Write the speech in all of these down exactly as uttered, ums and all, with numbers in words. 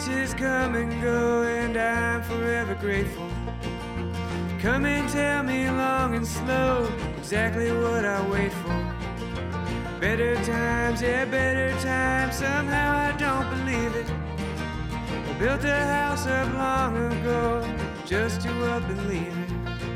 Chances come and go, and I'm forever grateful. Come and tell me long and slow exactly what I wait for. Better times, yeah, better times, somehow I don't believe it. I built a house up long ago just to up and leave it.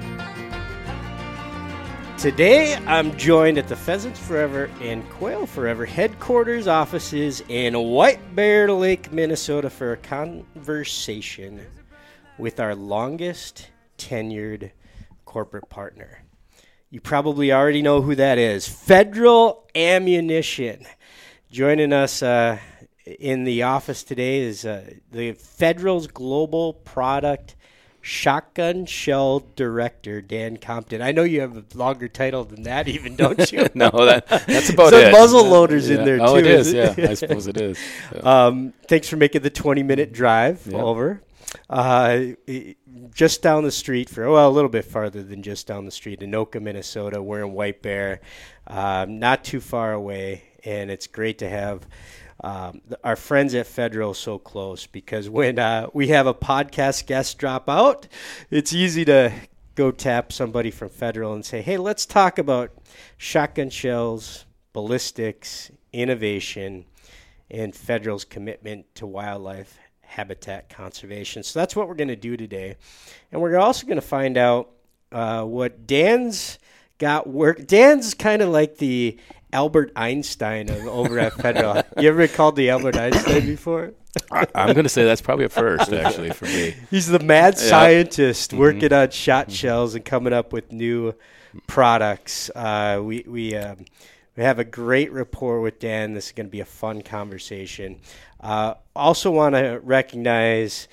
Today, I'm joined at the Pheasants Forever and Quail Forever headquarters offices in White Bear Lake, Minnesota for a conversation with our longest tenured corporate partner. You probably already know who that is, Federal Ammunition. Joining us uh, in the office today is uh, the Federal's Global Product Shotgun Shell Director, Dan Compton. I know you have a longer title than that even, don't you? No, that, that's about Some it. muzzle loaders yeah. in there, oh, too. it is, is yeah. it? I suppose it is. Yeah. Um, thanks for making the twenty-minute drive yeah. over. Uh, just down the street, for well, a little bit farther than just down the street, Anoka, Minnesota. We're in White Bear, um, not too far away, and it's great to have Um, the, our friends at Federal so close, because when uh, we have a podcast guest drop out, it's easy to go tap somebody from Federal and say, hey, let's talk about shotgun shells, ballistics, innovation, and Federal's commitment to wildlife habitat conservation. So that's what we're going to do today. And we're also going to find out uh, what Dan's got work. Dan's kind of like the Albert Einstein of over at Federal. You ever called the Albert Einstein before? I, I'm going to say that's probably a first, actually, for me. He's the mad Yeah. scientist working Mm-hmm. on shot shells and coming up with new products. Uh, we we um, we have a great rapport with Dan. This is going to be a fun conversation. Uh, also want to recognize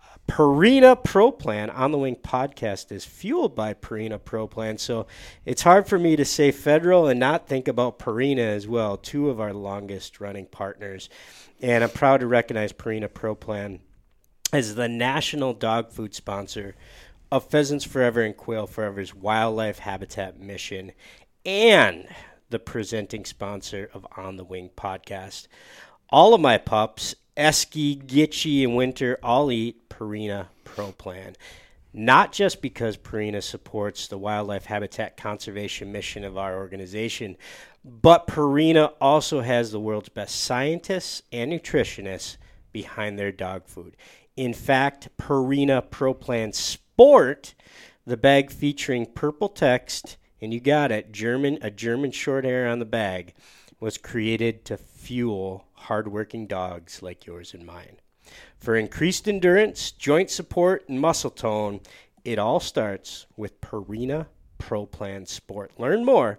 Purina Pro Plan. On the Wing podcast is fueled by Purina Pro Plan, so it's hard for me to say Federal and not think about Purina as well, two of our longest running partners. And I'm proud to recognize Purina Pro Plan as the national dog food sponsor of Pheasants Forever and Quail Forever's wildlife habitat mission, and the presenting sponsor of On the Wing podcast. All of my pups, Esky, Gitchy, and Winter, all eat Purina Pro Plan. Not just because Purina supports the wildlife habitat conservation mission of our organization, but Purina also has the world's best scientists and nutritionists behind their dog food. In fact, Purina Pro Plan Sport, the bag featuring purple text, and you got it, German, a German short hair on the bag, was created to fuel hardworking dogs like yours and mine. For increased endurance, joint support, and muscle tone, it all starts with Purina Pro Plan Sport. Learn more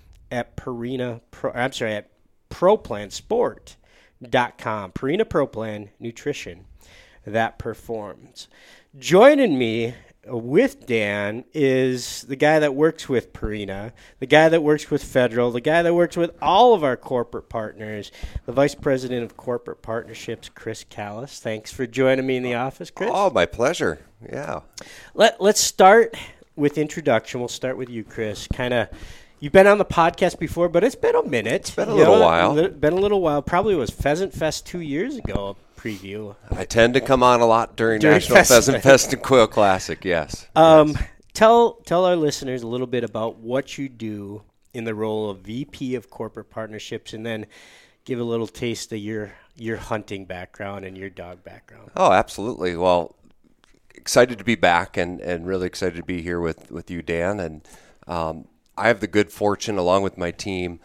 at Purina Pro, I'm sorry, at pro plan sport dot com. Purina Pro Plan, nutrition that performs. Joining me with Dan is the guy that works with Purina, the guy that works with Federal, the guy that works with all of our corporate partners, the Vice President of Corporate Partnerships, Chris Callis. Thanks for joining me in the office, Chris. Oh, my pleasure. Yeah. Let, let's start with introduction. We'll start with you, Chris. Kind of, you've been on the podcast before, but it's been a minute. It's been a little know, while. li- Been a little while. Probably was Pheasant Fest two years ago. Preview. I tend to come on a lot during, During National Pheasant Pheasant Fest and Quail Classic, yes. Um, yes. tell tell our listeners a little bit about what you do in the role of V P of Corporate Partnerships, and then give a little taste of your your hunting background and your dog background. Oh, absolutely. Well, excited to be back and, and really excited to be here with, with you, Dan. And um, I have the good fortune, along with my team,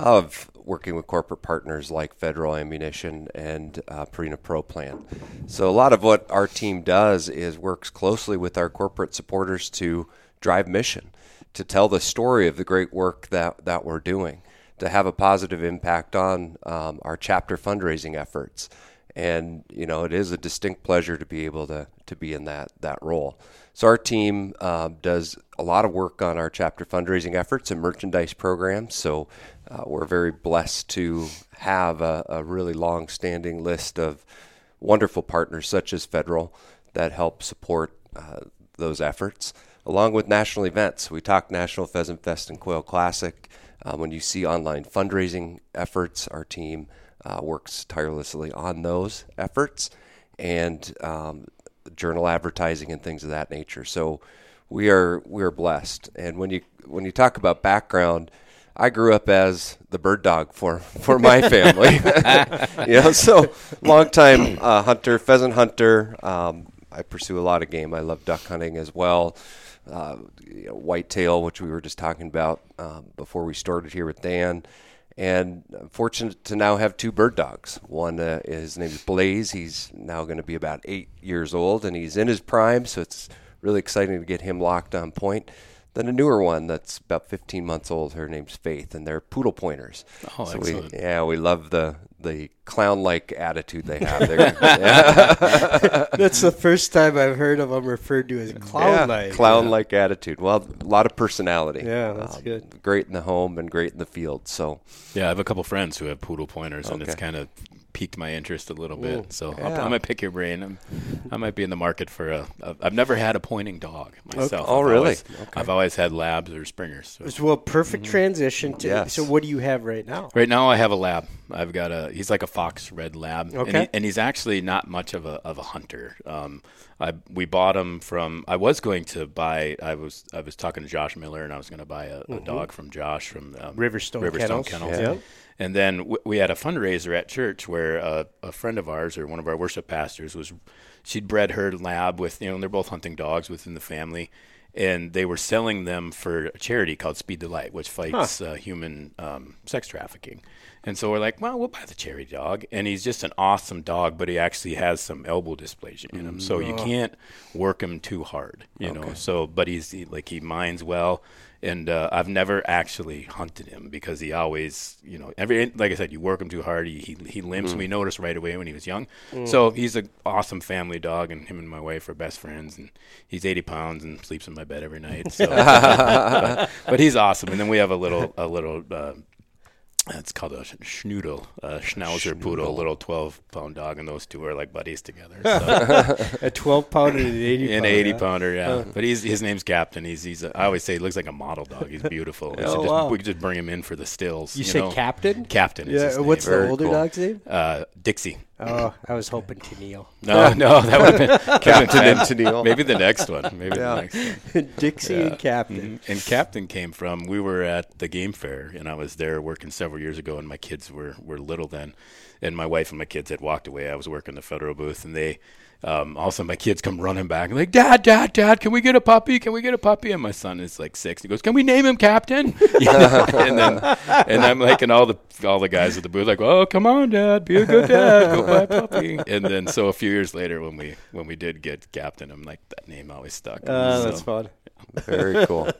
of working with corporate partners like Federal Ammunition and uh, Purina Pro Plan. So a lot of what our team does is works closely with our corporate supporters to drive mission, to tell the story of the great work that, that we're doing, to have a positive impact on um, our chapter fundraising efforts. And, you know, it is a distinct pleasure to be able to, to be in that, that role. So our team uh, does a lot of work on our chapter fundraising efforts and merchandise programs. So uh, we're very blessed to have a, a really long-standing list of wonderful partners such as Federal that help support uh, those efforts, along with national events. We talk National Pheasant Fest and Quail Classic. Uh, when you see online fundraising efforts, our team uh, works tirelessly on those efforts. and um, journal advertising and things of that nature. So we are we are blessed. And when you when you talk about background, I grew up as the bird dog for, for my family. You know, so long time uh, hunter, pheasant hunter. Um, I pursue a lot of game. I love duck hunting as well. Uh, you know, whitetail, which we were just talking about um, before we started here with Dan. And I'm fortunate to now have two bird dogs. One, uh, his name is Blaze. He's now going to be about eight years old, and he's in his prime, so it's really exciting to get him locked on point. Then a newer one that's about fifteen months old. Her name's Faith, and they're poodle pointers. Oh, so excellent. We, yeah, we love the the clown-like attitude they have. Yeah. That's the first time I've heard of them referred to as clown-like. Yeah, clown-like yeah. attitude. Well, a lot of personality. Yeah, that's um, good. Great in the home and great in the field. So yeah, I have a couple friends who have poodle pointers, okay. and it's kind of piqued my interest a little bit. Ooh, so yeah. I'll, I might pick your brain. I'm, I might be in the market for a, a. I've never had a pointing dog myself. Oh, I've really? Always, okay. I've always had labs or springers. So. Well, perfect transition to. Yes. So, what do you have right now? Right now, I have a lab. I've got a. He's like a fox red lab, Okay. and, he, and he's actually not much of a of a hunter. Um, I we bought him from. I was going to buy. I was I was talking to Josh Miller, and I was going to buy a, Mm-hmm. a dog from Josh from um, Riverstone, Riverstone Kennels. Kennels. Yeah. And then w- we had a fundraiser at church where uh, a friend of ours, or one of our worship pastors, was she'd bred her lab with, you know, they're both hunting dogs within the family, and they were selling them for a charity called Speed the Light, which fights huh. uh, human um, sex trafficking. And so we're like, well, we'll buy the charity dog. And he's just an awesome dog, but he actually has some elbow dysplasia in him, so you can't work him too hard, you Okay. know. So, but he's he, like he minds well. And uh, I've never actually hunted him because he always, you know, every like I said, you work him too hard, he he, he limps. Mm. We noticed right away when he was young. Mm. So he's an awesome family dog, and him and my wife are best friends. And he's eighty pounds and sleeps in my bed every night. So, but, but he's awesome. And then we have a little a little. Uh, It's called a schnoodle, a schnauzer schnoodle. Poodle, a little twelve-pound dog, and those two are like buddies together. So. A twelve-pounder and an eighty-pounder. An eighty-pounder, yeah. Huh. But he's his name's Captain. He's he's. A, I always say he looks like a model dog. He's beautiful. We, oh, just, wow. we could just bring him in for the stills. You, you say know? Captain? Captain. Is yeah. his name. What's Very the older cool. dog's name? Uh, Dixie. Oh, I was hoping to Neil. No, no, that would have been Captain and Tennille. Maybe the next one. Maybe yeah. the next one. Dixie yeah. and Captain. Mm-hmm. And Captain came from, we were at the game fair, and I was there working several years ago, and my kids were, were little then. And my wife and my kids had walked away. I was working the Federal booth, and they, um, all of a sudden my kids come running back, and like, Dad, Dad, Dad, can we get a puppy? Can we get a puppy? And my son is like six. He goes, can we name him Captain? You know? and then, and I'm like, and all the all the guys at the booth like, oh, come on, Dad, be a good dad, go buy a puppy. And then so a few years later, when we when we did get Captain, I'm like, that name always stuck. Uh, so, that's fun. Very cool.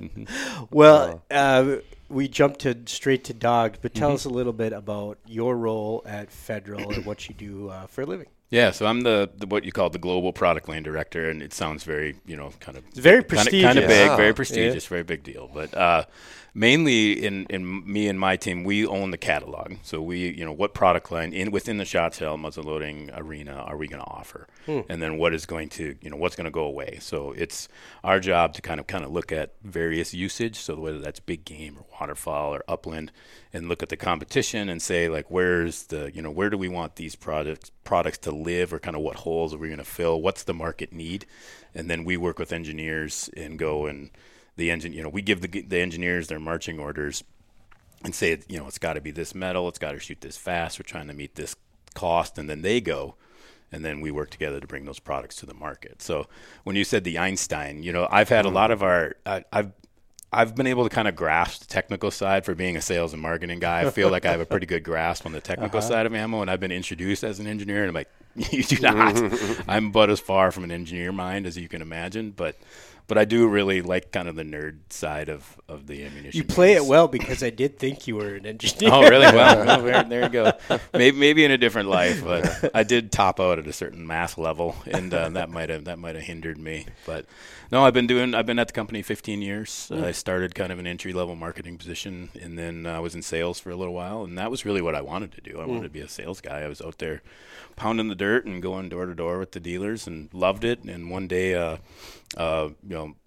Well, uh, we jumped to straight to dogs, but tell Mm-hmm. us a little bit about your role at Federal and what you do uh, for a living. Yeah, so I'm the, the what you call the global product line director, and it sounds very, you know, kind of it's very kind prestigious, of, kind of big, Yeah. very prestigious, very big deal. But uh, mainly in, in me and my team, we own the catalog. So we, you know, what product line in within the shot sale, muzzleloading arena are we going to offer, hmm. and then what is going to, you know, what's going to go away. So it's our job to kind of kind of look at various usage. So whether that's big game or waterfowl or upland, and look at the competition and say like, where's the, you know, where do we want these products products to live, or kind of what holes are we going to fill? What's the market need? And then we work with engineers and go and the engine, you know, we give the the engineers their marching orders and say, you know, it's got to be this metal, it's got to shoot this fast, we're trying to meet this cost, and then they go. And then we work together to bring those products to the market. So when you said the Einstein, you know, I've had a lot of our, I, I've I've been able to kind of grasp the technical side for being a sales and marketing guy. I feel like I have a pretty good grasp on the technical uh-huh. side of ammo, and I've been introduced as an engineer, and I'm like, you do not. I'm but as far from an engineer mind as you can imagine, but but I do really like kind of the nerd side of, of the ammunition. You play piece. it well because I did think you were an engineer. Oh, really? Well, well there, there you go. Maybe maybe in a different life, but I did top out at a certain math level, and uh, that might have that might have hindered me. But no, I've been doing. I've been at the company fifteen years. Uh, I started kind of an entry level marketing position, and then I was in sales for a little while, and that was really what I wanted to do. I mm. wanted to be a sales guy. I was out there pounding the dirt and going door to door with the dealers, and loved it. And one day, uh, uh, you know.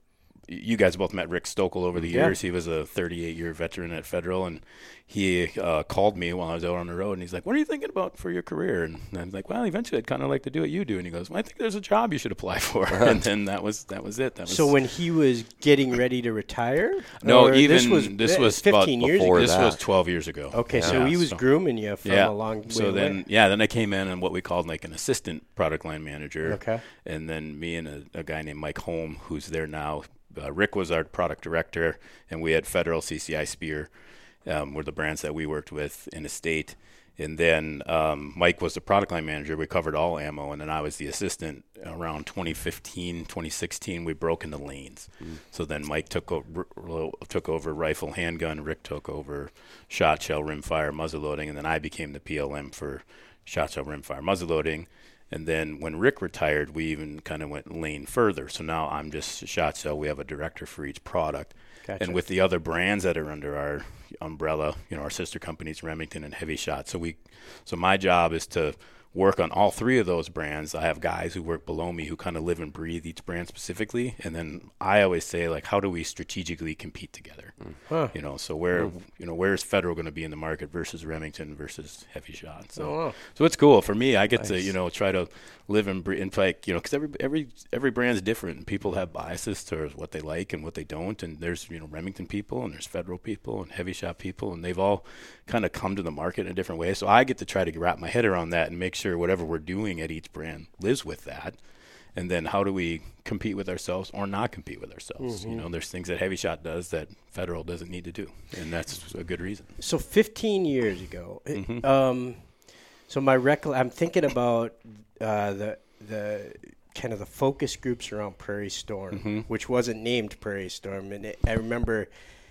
you guys both met Rick Stokel over the Yeah. years. He was a thirty-eight year veteran at Federal, and he uh, called me while I was out on the road, and he's like, "What are you thinking about for your career?" And I was like, "Well, eventually I'd kind of like to do what you do." And he goes, "Well, I think there's a job you should apply for." And then that was that was it. That was So when he was getting ready to retire? no, Or even this was, this was fifteen about years before ago. This that. was twelve years ago. Okay, so Yeah, he was so- grooming you from yeah. a long way So then, away. yeah, then I came in and what we called like an assistant product line manager. Okay. And then me and a, a guy named Mike Holm, who's there now. Uh, Rick was our product director, and we had Federal, C C I, Spear, um, were the brands that we worked with in the state. And then um, Mike was the product line manager. We covered all ammo, and then I was the assistant. Around twenty fifteen, twenty sixteen, we broke into lanes. Mm. So then Mike took over, took over rifle, handgun. Rick took over shot, shell, rimfire, muzzleloading, and then I became the P L M for shot, shell, rimfire, muzzleloading. And then when Rick retired, we even kind of went lane further. So now I'm just shot shell. We have a director for each product. Gotcha. And with the other brands that are under our umbrella, you know, our sister companies, Remington and Heavy Shot. So we, so my job is to work on all three of those brands. I have guys who work below me who kind of live and breathe each brand specifically. And then I always say, like, how do we strategically compete together? Huh. You know, so where, you know, where is Federal going to be in the market versus Remington versus Heavy Shot? So, Oh, wow. so it's cool for me. I get to, Nice. you know, try to live and breathe, and like, you know, because every every every brand's different, and people have biases towards what they like and what they don't. And there's, you know, Remington people, and there's Federal people, and Heavy Shot people, and they've all kind of come to the market in a different way. So I get to try to wrap my head around that and make sure whatever we're doing at each brand lives with that. And then how do we compete with ourselves or not compete with ourselves? Mm-hmm. You know, there's things that Heavy Shot does that Federal doesn't need to do, and that's a good reason. So fifteen years ago, it- Mhm. um, so my recol- I'm thinking about uh, the the kind of the focus groups around Prairie Storm, Mhm. which wasn't named Prairie Storm, and it, I remember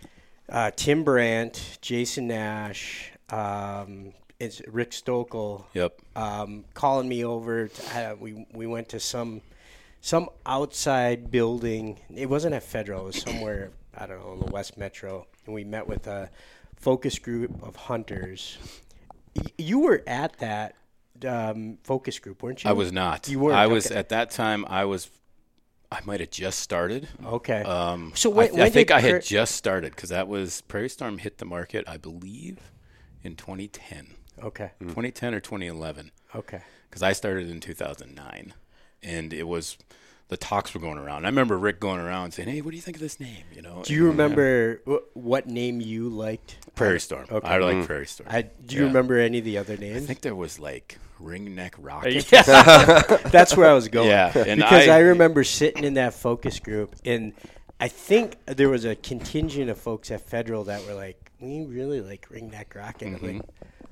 uh, Tim Brandt, Jason Nash, um, it's Rick Stokel, Yep. um, calling me over. To, uh, we we went to some some outside building. It wasn't at Federal. It was somewhere, I don't know, in the West Metro, and we met with a focus group of hunters. Y- you were at that um, focus group, weren't you? I was not. You weren't. I was okay. at that time. I was. I might have just started. Okay. Um, So I, when- th- when I think did I had Pra- just started because that was Prairie Storm hit the market, I believe, in twenty ten, okay. twenty ten or twenty eleven. Okay. Because I started in two thousand nine, and it was the talks were going around. I remember Rick going around saying, "Hey, what do you think of this name?" You know. Do you and, remember wh- what name you liked? uh, Prairie Storm? Okay. I like Prairie Storm. I, do you Yeah. remember any of the other I names? think there was like Ringneck Rocket. That's where I was going. Yeah, and because I, I- remember sitting in that focus group, and I think there was a contingent of folks at Federal that were like, "We really like Ringneck Rocket." I'm like,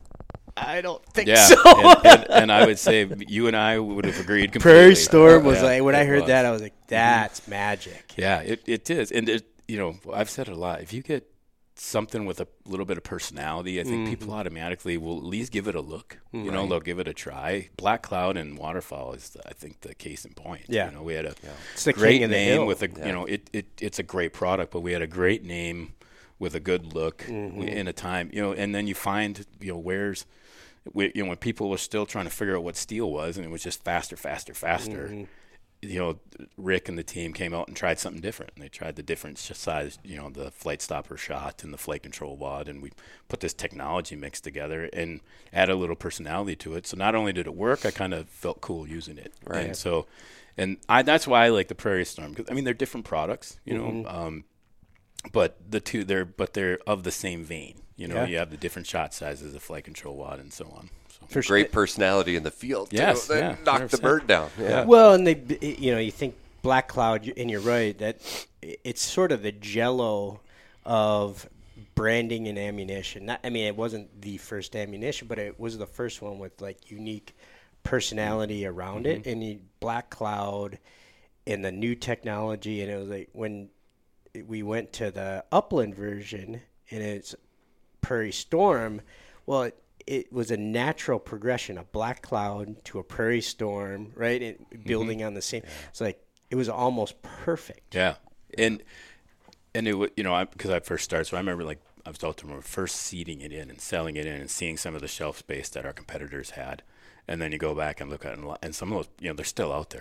I don't think Mm-hmm. Yeah, so. and, and, and I would say you and I would have agreed completely. Prairie Storm was Yeah, like, when I it heard was. that, I was like, "That's magic." Yeah, it, it is. And, it, you know, I've said it a lot. If you get something with a little bit of personality, I think people automatically will at least give it a look. You know, they'll give it a try. Black Cloud and Waterfall is, I think, the case in point. Yeah. You know, we had a It's the great king of the name hill. with a, you know, it, it it's a great product, but we had a great name with a good look Mm-hmm. in a time, you know, and then you find, you know, where's, we, you know, when people were still trying to figure out what steel was, and it was just faster, faster, faster. Mm-hmm. You know, Rick and the team came out and tried something different. And they tried the different size, you know, the flight stopper shot and the flight control wad, and we put this technology mix together and add a little personality to it. So not only did it work, I kind of felt cool using it. Right. And so, and I that's why I like the Prairie Storm, because I mean they're different products, you know. Mm-hmm. Um, but the two they're but they're of the same vein. You know, Yeah. you have the different shot sizes, the flight control wad, and so on. So. For sure. Great personality in the field. too. Yes, They yeah, knocked the one hundred percent. bird down. Yeah. Well, and they, you know, you think Black Cloud, and you're right that it's sort of the Jello of branding and ammunition. Not, I mean, it wasn't the first ammunition, but it was the first one with like unique personality around it. And you, Black Cloud and the new technology, and it was like when we went to the Upland version, and it's Prairie Storm. Well, it, it was a natural progression, a Black Cloud to a Prairie Storm, right? And building on the same. It's like it was almost perfect. Yeah, and and it was, you know, because I, I first started, so I remember like I was out there first seeding it in and selling it in and seeing some of the shelf space that our competitors had, and then you go back and look at it, and some of those, you know, they're still out there, but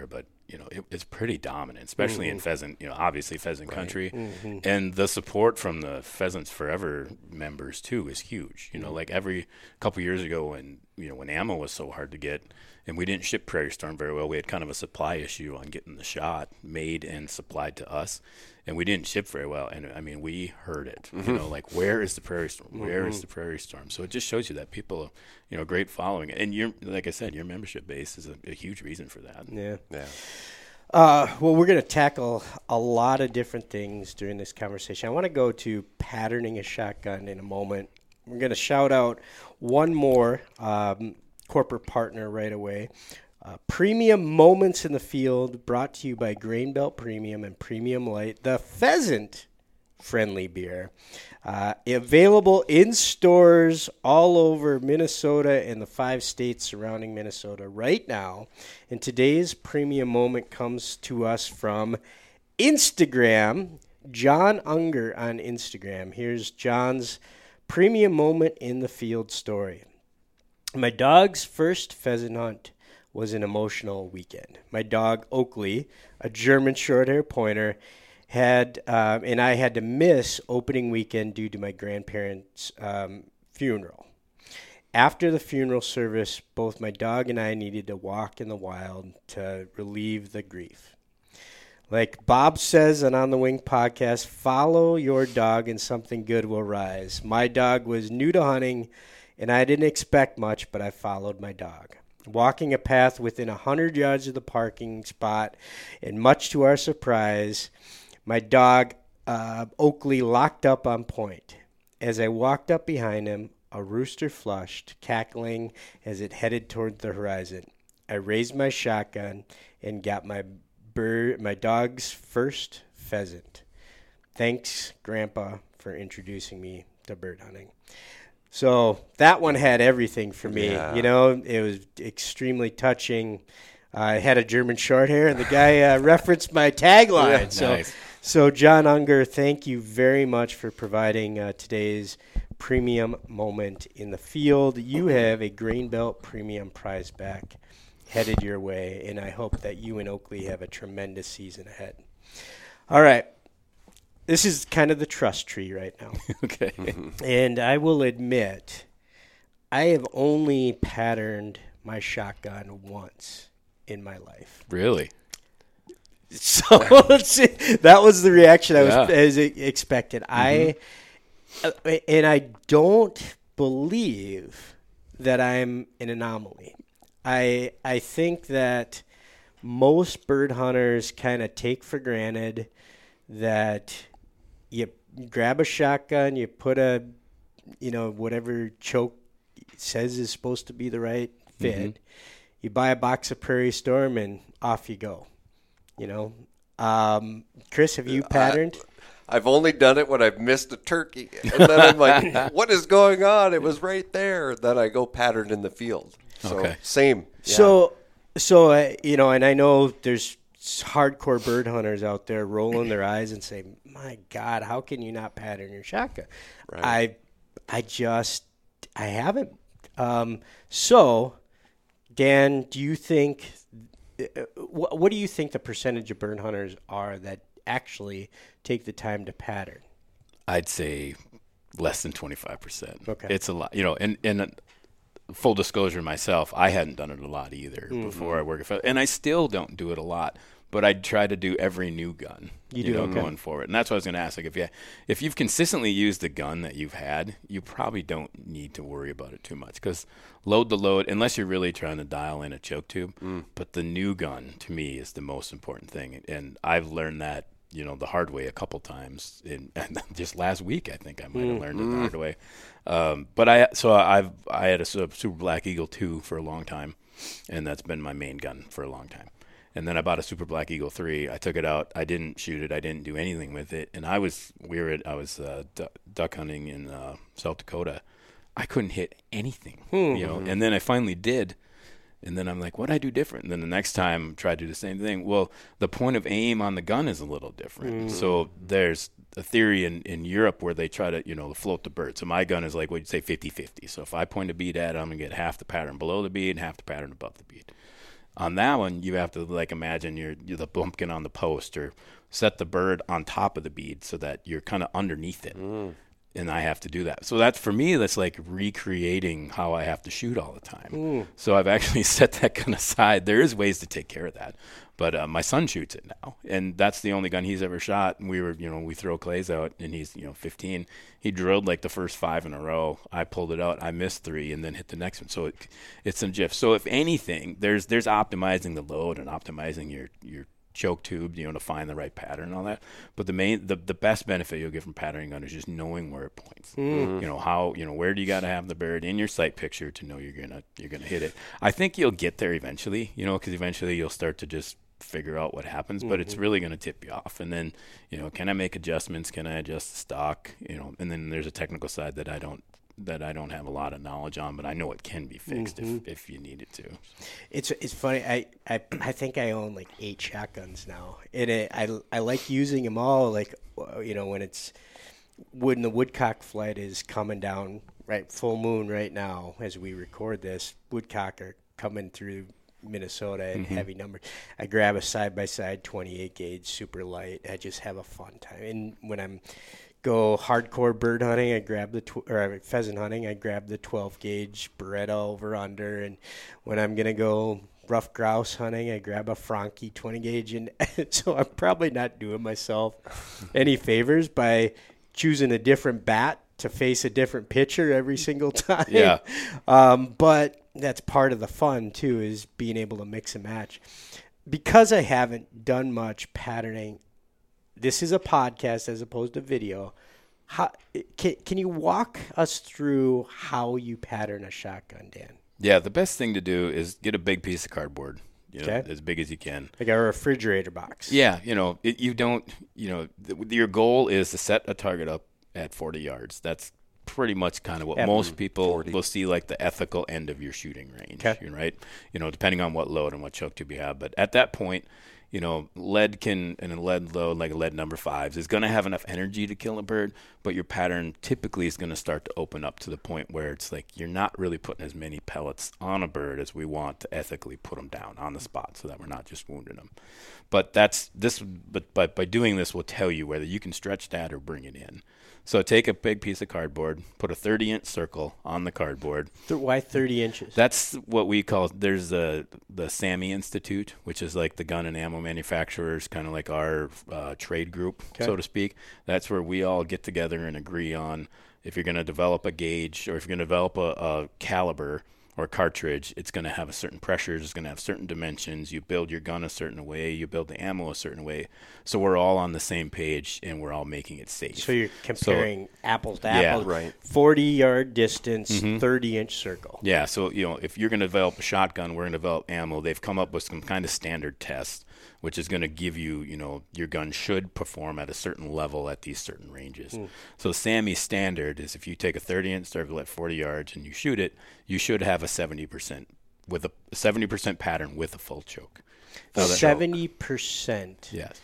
you know, it, it's pretty dominant, especially Mm-hmm. in pheasant, you know, obviously pheasant country. Mm-hmm. And the support from the Pheasants Forever members, too, is huge. You know, Mm-hmm. like every couple years ago when, you know, when ammo was so hard to get and we didn't ship Prairie Storm very well, we had kind of a supply issue on getting the shot made and supplied to us. And we didn't ship very well. And, I mean, we heard it. Mm-hmm. You know, like, where is the Prairie Storm? Where is the Prairie Storm? So it just shows you that people, you know, great following. And, you're, like I said, your membership base is a, a huge reason for that. Yeah. Yeah. Uh, well, we're going to tackle a lot of different things during this conversation. I want to go to patterning a shotgun in a moment. We're going to shout out one more um, corporate partner right away. Uh, Premium Moments in the Field, brought to you by Grain Belt Premium and Premium Light, the pheasant-friendly beer. Uh, available in stores all over Minnesota and the five states surrounding Minnesota right now. And today's premium moment comes to us from Instagram. John Unger on Instagram. Here's John's premium moment in the field story. My dog's first pheasant hunt was an emotional weekend. My dog, Oakley, a German short-hair pointer, had um, and I had to miss opening weekend due to my grandparents' um, funeral. After the funeral service, both my dog and I needed to walk in the wild to relieve the grief. Like Bob says on On the Wing podcast, follow your dog and something good will rise. My dog was new to hunting, and I didn't expect much, but I followed my dog. Walking a path within one hundred yards of the parking spot, and much to our surprise, my dog, uh, Oakley, locked up on point. As I walked up behind him, a rooster flushed, cackling as it headed toward the horizon. I raised my shotgun and got my bird, my dog's first pheasant. Thanks, Grandpa, for introducing me to bird hunting. So that one had everything for me. Yeah. You know, it was extremely touching. Uh, I had a German short hair, and the guy uh, referenced my tagline. Yeah, so, nice. so John Unger, thank you very much for providing uh, today's premium moment in the field. You have a Grain Belt Premium prize back headed your way, and I hope that you and Oakley have a tremendous season ahead. All right. This is kind of the trust tree right now. Okay. And I will admit, I have only patterned my shotgun once in my life. Really? So let's see. That was the reaction I was Yeah. as expected. I uh, and I don't believe that I'm an anomaly. I I think that most bird hunters kind of take for granted that you grab a shotgun, you put a, you know, whatever choke says is supposed to be the right fit. Mm-hmm. You buy a box of Prairie Storm and off you go. You know, um, Chris, have you patterned? I've only done it when I've missed a turkey. And then I'm like, what is going on? It was right there. Then I go pattern in the field. So Okay. same. Yeah. So, so uh, you know, and I know there's hardcore bird hunters out there rolling their eyes and say, "My God, how can you not pattern your shotgun?" Right. I, I just, I haven't. Um, so, Dan, do you think? Uh, what, what do you think the percentage of bird hunters are that actually take the time to pattern? I'd say less than twenty-five percent. Okay. It's a lot, you know, and, and uh, full disclosure myself, I hadn't done it a lot either Mm-hmm. before I worked at, and I still don't do it a lot, but I try to do every new gun, You do, know, okay. going forward. And that's what I was going to ask. Like if you, if you've consistently used the gun that you've had, you probably don't need to worry about it too much because load the load, unless you're really trying to dial in a choke tube. Mm. But the new gun to me is the most important thing. And I've learned that, you know, the hard way a couple times. In, and just last week, I think I might have learned it the hard way. Um, but I, so I've, I had a Super Black Eagle two for a long time, and that's been my main gun for a long time. And then I bought a Super Black Eagle three. I took it out. I didn't shoot it. I didn't do anything with it. And I was weird. I was uh, du- duck hunting in uh, South Dakota. I couldn't hit anything, you know. And then I finally did. And then I'm like, what did I do different? And then the next time, try to do the same thing. Well, the point of aim on the gun is a little different. So there's a theory in, in Europe where they try to, you know, float the bird. So my gun is like, what you'd say, fifty-fifty. So if I point a bead at it, I'm going to get half the pattern below the bead and half the pattern above the bead. On that one, you have to like imagine you're, you're the bumpkin on the post, or set the bird on top of the bead so that you're kind of underneath it. Mm. And I have to do that. So that's, for me, that's like recreating how I have to shoot all the time. Mm. So I've actually set that gun aside. There is ways to take care of that. But uh, my son shoots it now, and that's the only gun he's ever shot. And we were, you know, we throw clays out, and he's, you know, fifteen. He drilled like the first five in a row. I pulled it out. I missed three, and then hit the next one. So it, it's some GIF. So if anything, there's there's optimizing the load and optimizing your your choke tube, you know, to find the right pattern and all that. But the main, the, the best benefit you'll get from patterning gun is just knowing where it points. Mm-hmm. You know, how, you know, where do you got to have the bird in your sight picture to know you're gonna you're gonna hit it. I think you'll get there eventually, you know, because eventually you'll start to just figure out what happens, but mm-hmm. it's really going to tip you off. And then, you know, can I make adjustments? Can I adjust the stock? You know, and then there's a technical side that I don't that I don't have a lot of knowledge on, but I know it can be fixed mm-hmm. if, if you need it to. It's it's funny. I, I, I think I own like eight shotguns now, and it, I I like using them all. Like, you know, when it's when the woodcock flight is coming down, right, full moon right now as we record this. Woodcock are coming through Minnesota in mm-hmm. heavy numbers. I grab a side by side twenty-eight gauge, super light. I just have a fun time. And when I'm go hardcore bird hunting, I grab the tw- or pheasant hunting, I grab the twelve gauge Beretta over under, and when I'm gonna go rough grouse hunting, I grab a Franke twenty gauge, and so I'm probably not doing myself any favors by choosing a different bat to face a different pitcher every single time. Yeah, um, but that's part of the fun too, is being able to mix and match. Because I haven't done much patterning. This is a podcast as opposed to video. How, can, can you walk us through how you pattern a shotgun, Dan? Yeah, the best thing to do is get a big piece of cardboard, you know, okay. as big as you can. Like a refrigerator box. Yeah, you know, it, you don't, you know, th- your goal is to set a target up at forty yards. That's pretty much kind of what F- most people forty will see, like the ethical end of your shooting range, okay. right? You know, depending on what load and what choke tube you have. But at that point, you know, lead can, and a lead load, like a lead number fives, is going to have enough energy to kill a bird, but your pattern typically is going to start to open up to the point where it's like you're not really putting as many pellets on a bird as we want to ethically put them down on the spot so that we're not just wounding them. But that's this, but, but by doing this, we'll tell you whether you can stretch that or bring it in. So take a big piece of cardboard, put a thirty-inch circle on the cardboard. Why thirty inches? That's what we call, there's the the SAAMI Institute, which is like the gun and ammo manufacturers, kind of like our uh, trade group, okay. so to speak. That's where we all get together and agree on if you're going to develop a gauge or if you're going to develop a, a caliber or cartridge, it's going to have a certain pressures, it's going to have certain dimensions. You build your gun a certain way, you build the ammo a certain way. So we're all on the same page and we're all making it safe. So you're comparing so, apples to yeah, apples. Right. forty-yard distance, mm-hmm. thirty-inch circle. Yeah, so, you know, if you're going to develop a shotgun, we're going to develop ammo. They've come up with some kind of standard test, which is going to give you, you know, your gun should perform at a certain level at these certain ranges. Mm. So SAAMI standard is if you take a thirty-inch circle at forty yards and you shoot it, you should have a seventy percent with a seventy percent pattern with a full choke. seventy percent. Yes.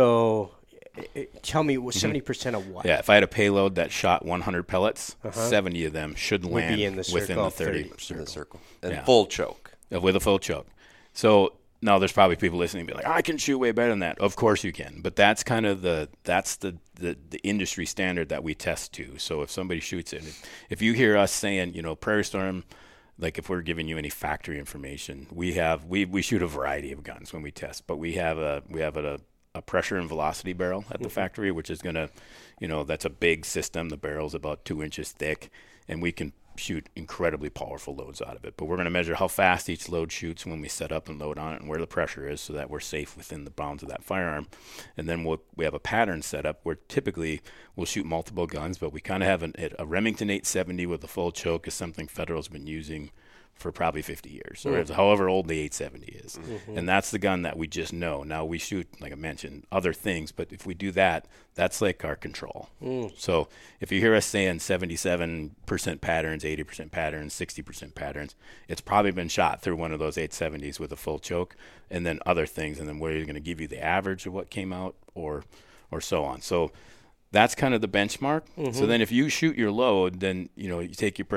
So it, tell me, seventy percent of what? Yeah, if I had a payload that shot one hundred pellets, uh-huh. seventy of them should Would land be in the within the thirty. thirty circle. In the circle. And yeah. full choke. Yeah, with a full choke. So now there's probably people listening and be like, I can shoot way better than that. Of course you can. But that's kind of the that's the, the, the industry standard that we test to. So if somebody shoots it, if, if you hear us saying, you know, Prairie Storm, like if we're giving you any factory information, we have we, we shoot a variety of guns when we test, but we have a we have a, a pressure and velocity barrel at the mm-hmm. factory, which is gonna, you know, that's a big system. The barrel's about two inches thick, and we can shoot incredibly powerful loads out of it. But we're going to measure how fast each load shoots when we set up and load on it and where the pressure is so that we're safe within the bounds of that firearm. And then we'll, we have a pattern set up where typically we'll shoot multiple guns, but we kind of have an, a Remington eight seventy with a full choke is something Federal's been using for probably fifty years, or mm. however old the eight seventy is. Mm-hmm. And that's the gun that we just know. Now we shoot, like I mentioned, other things, but if we do that, that's like our control. Mm. So if you hear us saying seventy-seven percent patterns, eighty percent patterns, sixty percent patterns, it's probably been shot through one of those eight seventies with a full choke, and then other things, and then we're going to give you the average of what came out, or or so on. So that's kind of the benchmark. Mm-hmm. So then if you shoot your load, then, you know, you take your Prairie Storm, and you'll shoot at to the forty yards.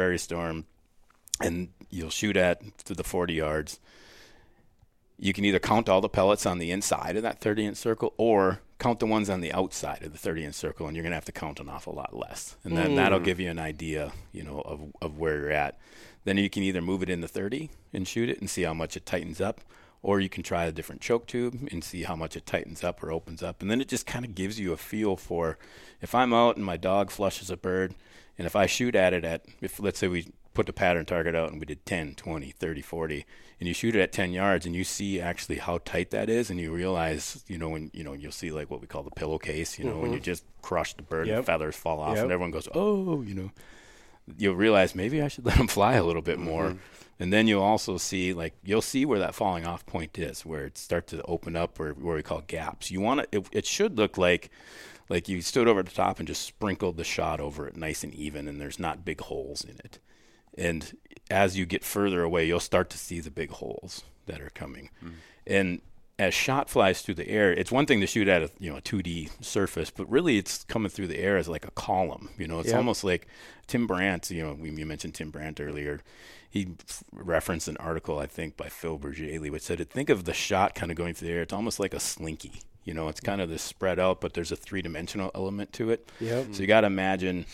you can either count all the pellets on the inside of that thirty-inch circle or count the ones on the outside of the thirty-inch circle, and you're going to have to count an awful lot less. And then mm. that'll give you an idea, you know, of, of where you're at. Then you can either move it into thirty and shoot it and see how much it tightens up, or you can try a different choke tube and see how much it tightens up or opens up. And then it just kind of gives you a feel for, if I'm out and my dog flushes a bird, and if I shoot at it at, if let's say we put the pattern target out and we did ten, twenty, thirty, forty, and you shoot it at ten yards and you see actually how tight that is, and you realize, you know, when, you know, you'll see like what we call the pillowcase, you know, mm-hmm. when you just crush the bird, yep. and feathers fall off, yep. and everyone goes, oh, you know, you'll realize maybe I should let them fly a little bit more. Mm-hmm. And then you'll also see, like, you'll see where that falling off point is, where it starts to open up, or where we call gaps. You want to, it, it should look like, like you stood over the top and just sprinkled the shot over it nice and even, and there's not big holes in it. And as you get further away, you'll start to see the big holes that are coming. Mm. And as shot flies through the air, it's one thing to shoot at a, you know, a two D surface, but really it's coming through the air as like a column. You know, it's yep. almost like Tim Brandt, you know, we, you mentioned Tim Brandt earlier. He f- referenced an article, I think, by Phil Bergeli, which said, think of the shot kind of going through the air. It's almost like a slinky. You know, it's kind of this spread out, but there's a three-dimensional element to it. Yep. So you got to imagine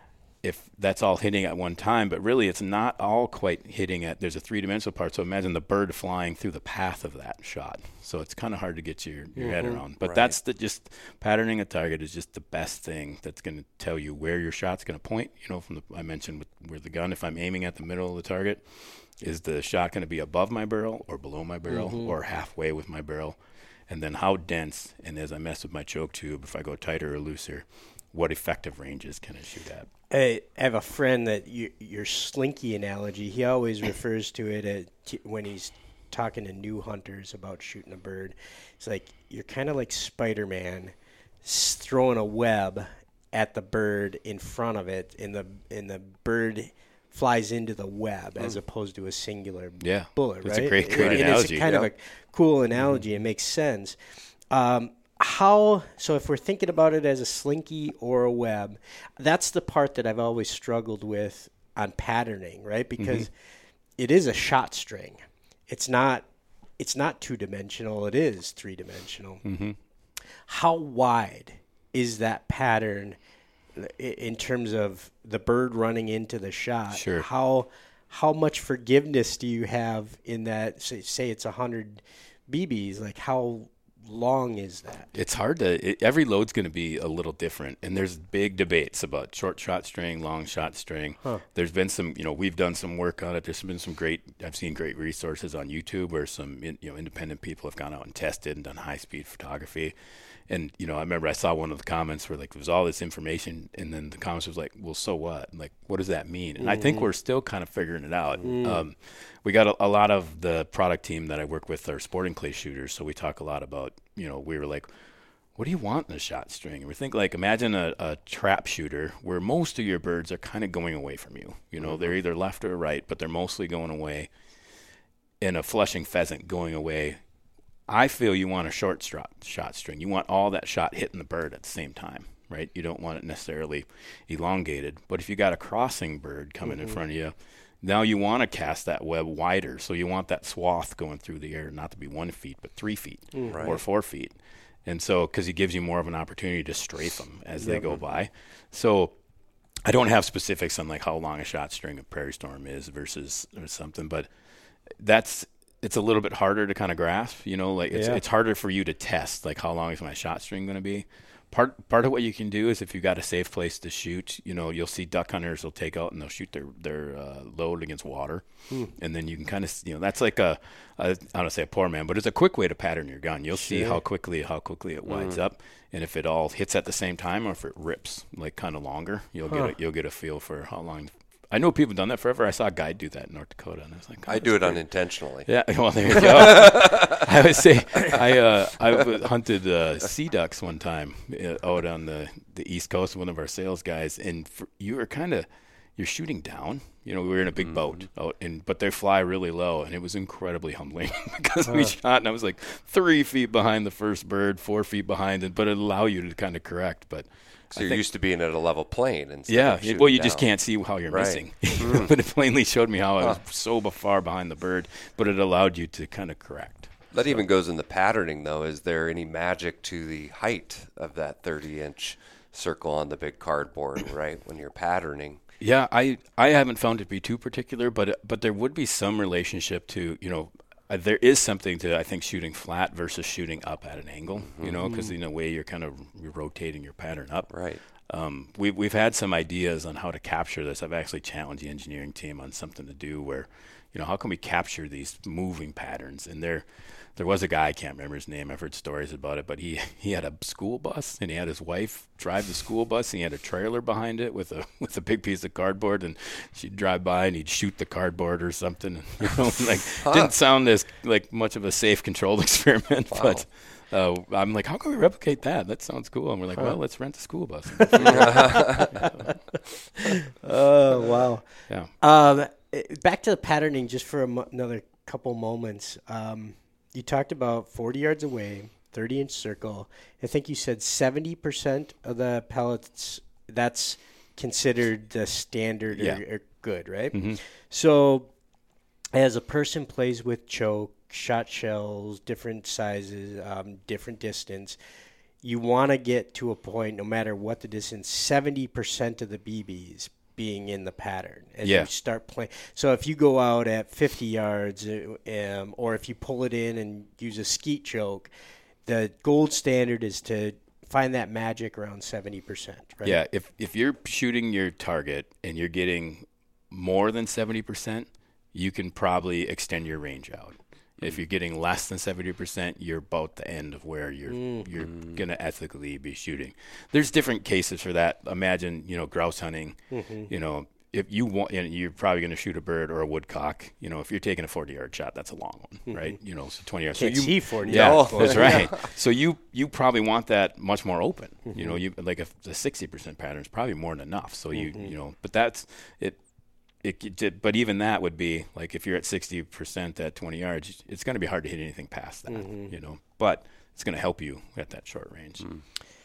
if that's all hitting at one time, but really it's not all quite hitting at, there's a three-dimensional part, so imagine the bird flying through the path of that shot. So it's kind of hard to get your, your mm-hmm. head around. But right. that's the just, patterning a target is just the best thing that's going to tell you where your shot's going to point. You know, from the, I mentioned with, with the gun, if I'm aiming at the middle of the target, is the shot going to be above my barrel or below my barrel mm-hmm. or halfway with my barrel? And then how dense, and as I mess with my choke tube, if I go tighter or looser, what effective ranges can I shoot at? I have a friend that you, your slinky analogy, he always refers to it at t- when he's talking to new hunters about shooting a bird. It's like you're kind of like Spider-Man s- throwing a web at the bird in front of it, and the and the bird flies into the web mm. as opposed to a singular yeah, bullet, that's right? a great, great and analogy. It's kind yep. of a cool analogy. Mm-hmm. It makes sense. Um, How, so if we're thinking about it as a slinky or a web, that's the part that I've always struggled with on patterning, right? Because mm-hmm. it is a shot string. It's not, it's not two-dimensional. It is three-dimensional. Mm-hmm. How wide is that pattern in terms of the bird running into the shot? Sure. How, how much forgiveness do you have in that, say, say it's one hundred B Bs, like how long is that? It's hard to, it, every load's going to be a little different, and there's big debates about short shot string, long shot string. Huh. There's been some, you know, we've done some work on it. There's been some great, I've seen great resources on YouTube where some, you know, independent people have gone out and tested and done high speed photography. And, you know, I remember I saw one of the comments where, like, there was all this information, and then the comments was like, well, so what? Like, what does that mean? And mm. I think we're still kind of figuring it out. Mm. Um, we got a, a lot of the product team that I work with are sporting clay shooters, so we talk a lot about, you know, we were like, what do you want in a shot string? And we think, like, imagine a, a trap shooter where most of your birds are kind of going away from you. You know, mm-hmm. they're either left or right, but they're mostly going away. And a flushing pheasant going away, I feel you want a short shot, shot string. You want all that shot hitting the bird at the same time, right? You don't want it necessarily elongated. But if you got a crossing bird coming mm-hmm. in front of you, now you want to cast that web wider. So you want that swath going through the air not to be one feet, but three feet mm, right. or four feet. And so, because it gives you more of an opportunity to strafe them as yep. they go by. So I don't have specifics on like how long a shot string of Prairie Storm is versus or something, but that's, it's a little bit harder to kind of grasp, you know, like it's yeah. it's harder for you to test, like how long is my shot string going to be. Part part of what you can do is if you've got a safe place to shoot, you know, you'll see duck hunters will take out and they'll shoot their their uh, load against water, hmm. and then you can kind of, you know, that's like a, a I don't say a poor man, but it's a quick way to pattern your gun. You'll sure. see how quickly how quickly it winds mm. up, and if it all hits at the same time or if it rips like kind of longer, you'll huh. get a, you'll get a feel for how long. I know people have done that forever. I saw a guy do that in North Dakota, and I was like, oh, I do it great. unintentionally. Yeah, well, there you go. I would say I uh, I hunted uh, sea ducks one time uh, out on the, the East Coast. One of our sales guys, and for, you were kind of you're shooting down. You know, we were in a big mm-hmm. boat, out and but they fly really low, and it was incredibly humbling because uh. we shot, and I was like three feet behind the first bird, four feet behind it, but it allowed you to kind of correct, but. So you're used to being at a level plane. Instead yeah, of well, you down. just can't see how you're right. missing. Mm. But it plainly showed me how I was huh. so far behind the bird, but it allowed you to kind of correct. That even goes in the patterning, though. Is there any magic to the height of that thirty-inch circle on the big cardboard, right, when you're patterning? Yeah, I, I haven't found it to be too particular, but but there would be some relationship to, you know, uh, there is something to, I think, shooting flat versus shooting up at an angle, mm-hmm. you know, because in a way you're kind of you're rotating your pattern up. Right. Um, we've, we've had some ideas on how to capture this. I've actually challenged the engineering team on something to do where, you know, how can we capture these moving patterns? And there there was a guy, I can't remember his name, I've heard stories about it, but he, he had a school bus, and he had his wife drive the school bus, and he had a trailer behind it with a with a big piece of cardboard, and she'd drive by, and he'd shoot the cardboard or something. You know, like huh. Didn't sound as like much of a safe, controlled experiment, wow. but uh, I'm like, how can we replicate that? That sounds cool. And we're like, huh. well, let's rent a school bus. Oh, wow. Yeah. Um, back to the patterning just for a mo- another couple moments. Um, you talked about forty yards away, thirty-inch circle. I think you said seventy percent of the pellets, that's considered the standard yeah. or, or good, right? Mm-hmm. So as a person plays with choke, shot shells, different sizes, um, different distance, you want to get to a point, no matter what the distance, seventy percent of the B Bs being in the pattern as yeah. you start playing. So if you go out at fifty yards, um, or if you pull it in and use a skeet choke, the gold standard is to find that magic around seventy percent, right? Yeah, if if you're shooting your target and you're getting more than seventy percent, you can probably extend your range out. If you're getting less than seventy percent, you're about the end of where you're mm-hmm. you're going to ethically be shooting. There's different cases for that. Imagine, you know, grouse hunting. Mm-hmm. You know, if you want, you know, you're probably going to shoot a bird or a woodcock. You know, if you're taking a forty-yard shot, that's a long one, mm-hmm. right? You know, so twenty yards. Can't so you, see forty. Yeah, yards. That's right. So you you probably want that much more open. Mm-hmm. You know, you like if the sixty percent pattern is probably more than enough. So you mm-hmm. you know, but that's it. It, it, but even that would be like if you're at sixty percent at twenty yards, it's going to be hard to hit anything past that, mm-hmm. you know. But it's going to help you at that short range. Mm.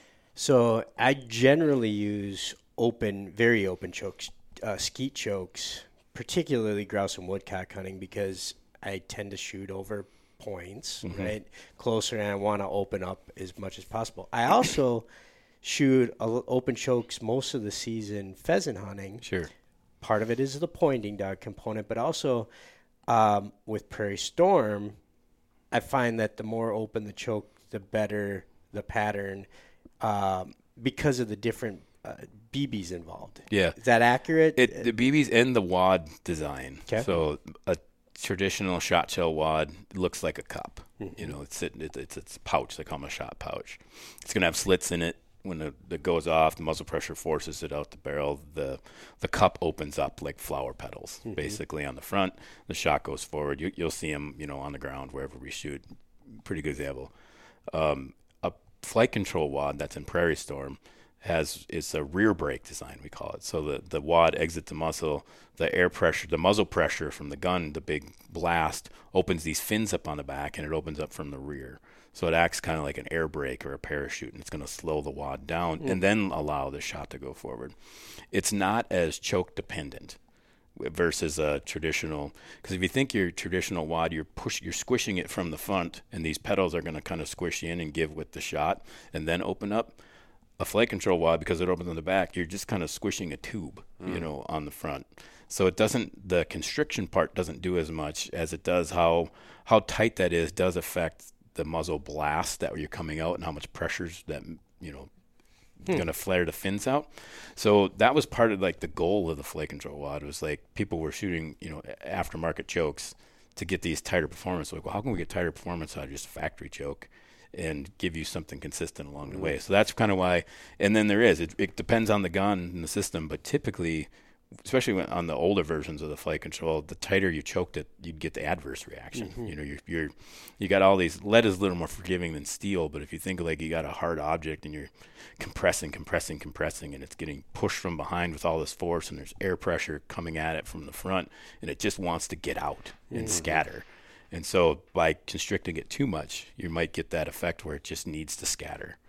So I generally use open, very open chokes, uh, skeet chokes, particularly grouse and woodcock hunting, because I tend to shoot over points, mm-hmm. right, closer, and I want to open up as much as possible. I also shoot uh, open chokes most of the season pheasant hunting. Sure. Part of it is the pointing dog component, but also um, with Prairie Storm, I find that the more open the choke, the better the pattern, um, because of the different uh, B Bs involved. Yeah. Is that accurate? It, the B Bs and the wad design. Okay. So a traditional shot shell wad looks like a cup. Mm-hmm. You know, it's, it, it's it's a pouch. They call them a shot pouch. It's going to have slits in it. When it, it goes off, the muzzle pressure forces it out the barrel. The the cup opens up like flower petals, mm-hmm. basically on the front. The shot goes forward. You, you'll see them, you know, on the ground wherever we shoot. Pretty good example. Um, a flight control wad that's in Prairie Storm has is a rear brake design, we call it. So the the wad exits the muzzle. The air pressure, the muzzle pressure from the gun, the big blast opens these fins up on the back, and it opens up from the rear. So it acts kind of like an air brake or a parachute, and it's going to slow the wad down mm. and then allow the shot to go forward. It's not as choke dependent versus a traditional, because if you think your traditional wad, you're push, you're squishing it from the front, and these pedals are going to kind of squish in and give with the shot and then open up. A flight control wad, because it opens on the back, you're just kind of squishing a tube, mm. you know, on the front. So it doesn't, the constriction part doesn't do as much as it does how how tight that is does affect the muzzle blast that you're coming out and how much pressure's that, you know, hmm. going to flare the fins out. So that was part of like the goal of the flight control wad. It was like people were shooting, you know, aftermarket chokes to get these tighter performance. Like, well, how can we get tighter performance out of just a factory choke and give you something consistent along the way? So that's kind of why. And then there is, it, it depends on the gun and the system, but typically, especially when, on the older versions of the flight control, the tighter you choked it, you'd get the adverse reaction. Mm-hmm. You know, you're, you're you got all these. Lead is a little more forgiving than steel, but if you think like you got a hard object and you're compressing, compressing, compressing, and it's getting pushed from behind with all this force, and there's air pressure coming at it from the front, and it just wants to get out and mm-hmm. scatter. And so by constricting it too much, you might get that effect where it just needs to scatter.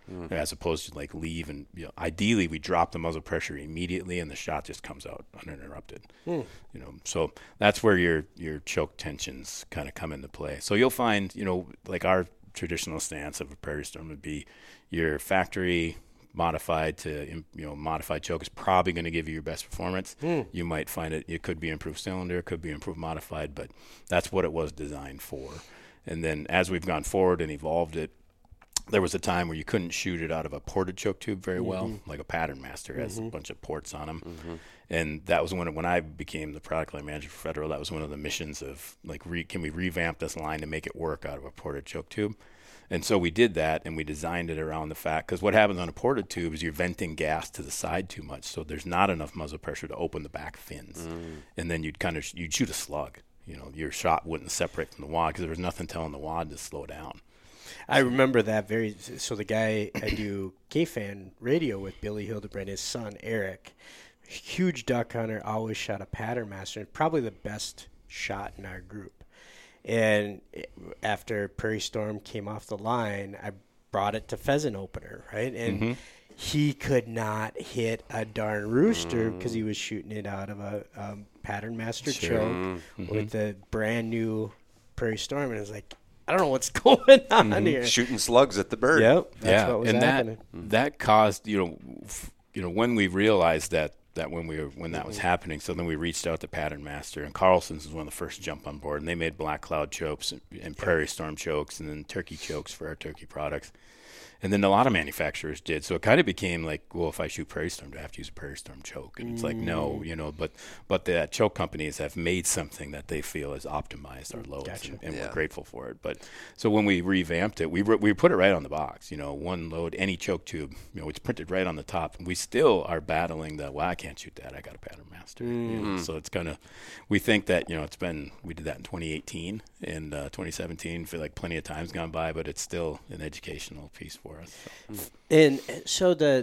mm. as opposed to like leave and you know, ideally we drop the muzzle pressure immediately and the shot just comes out uninterrupted. Mm. You know, so that's where your your choke tensions kind of come into play. So you'll find, you know, like our traditional stance of a Prairie Storm would be your factory modified to, you know, modified choke is probably going to give you your best performance. Mm. You might find it, it could be improved cylinder, it could be improved modified, but that's what it was designed for. And then as we've gone forward and evolved it, there was a time where you couldn't shoot it out of a ported choke tube very well, mm-hmm. like a Pattern Master has mm-hmm. a bunch of ports on them. Mm-hmm. And that was when when I became the product line manager for Federal, that was one of the missions of, like, re, can we revamp this line to make it work out of a ported choke tube? And so we did that, and we designed it around the fact, because what happens on a ported tube is you're venting gas to the side too much, so there's not enough muzzle pressure to open the back fins. Mm. And then you'd kind of, you'd shoot a slug. You know, your shot wouldn't separate from the wad because there was nothing telling the wad to slow down. I remember that very. So the guy I do K-Fan radio with, Billy Hildebrand, his son Eric, huge duck hunter, always shot a Pattern Master, and probably the best shot in our group. And after Prairie Storm came off the line, I brought it to pheasant opener, right? And mm-hmm. he could not hit a darn rooster because mm. he was shooting it out of a um, Pattern Master sure. choke mm-hmm. with a brand new Prairie Storm, and I was like, I don't know what's going on mm-hmm. here. Shooting slugs at the bird. Yep, that's yeah, what was and happening. that that caused, you know, f- you know, when we realized that that when we were, when that was happening, so then we reached out to Pattern Master, and Carlson's was one of the first to jump on board, and they made Black Cloud chokes and, and Prairie Storm chokes, and then turkey chokes for our turkey products. And then a lot of manufacturers did. So it kind of became like, well, if I shoot Prairie Storm, do I have to use a Prairie Storm choke? And it's like, no, you know, but but the choke companies have made something that they feel has optimized our loads, gotcha. and, and yeah. we're grateful for it. But so when we revamped it, we re- we put it right on the box, you know, one load, any choke tube, you know, it's printed right on the top. And we still are battling the, well, I can't shoot that. I got a Pattern Master. Mm. You know? So it's kind of, we think that, you know, it's been, we did that in twenty eighteen and uh, twenty seventeen, feel like plenty of time's gone by, but it's still an educational piece for us. So. And so the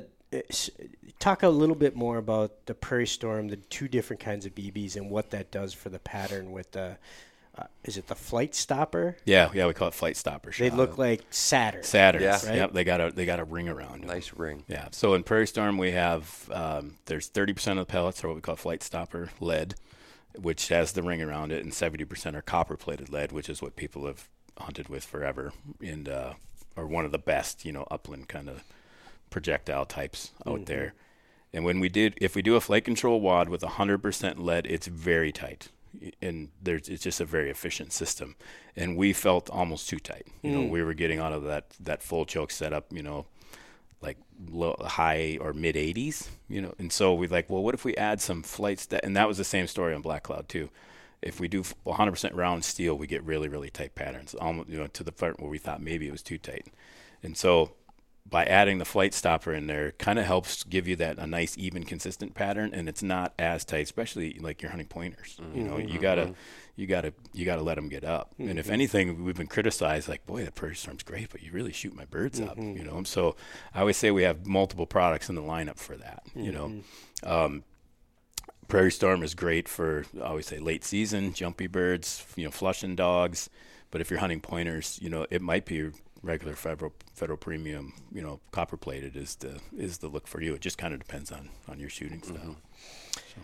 talk a little bit more about the Prairie Storm, the two different kinds of B Bs, and what that does for the pattern with the. Uh, is it the Flight Stopper? Yeah, yeah, we call it Flight Stopper. They shot. Look like Saturn. Saturns, yeah. Right? Yep. They got a they got a ring around them. Nice ring. Yeah. So in Prairie Storm, we have um, there's thirty percent of the pellets are what we call Flight Stopper lead, which has the ring around it, and seventy percent are copper plated lead, which is what people have hunted with forever, and uh, are one of the best, you know, upland kind of projectile types out mm-hmm. there. And when we did, if we do a flight control wad with one hundred percent lead, it's very tight. And there's, it's just a very efficient system. And we felt almost too tight. You mm. know, we were getting out of that, that full choke setup, you know, like low, high or mid eighties, you know. And so we're like, well, what if we add some flights? That, and that was the same story on Black Cloud too. If we do one hundred percent round steel, we get really, really tight patterns, almost, you know, to the point where we thought maybe it was too tight. And so by adding the Flight Stopper in there, kind of helps give you that a nice, even, consistent pattern, and it's not as tight, especially like you're hunting pointers. Mm-hmm. You know, you gotta, you gotta, you gotta let them get up. Mm-hmm. And if anything, we've been criticized, like, boy, that Prairie Storm's great, but you really shoot my birds mm-hmm. up. You know, so I always say we have multiple products in the lineup for that. Mm-hmm. You know, um, Prairie Storm is great for, I always say, late season jumpy birds. You know, flushing dogs. But if you're hunting pointers, you know, it might be regular federal federal premium, you know, copper plated is the is the look for you. It just kind of depends on, on your shooting style. Mm-hmm. So.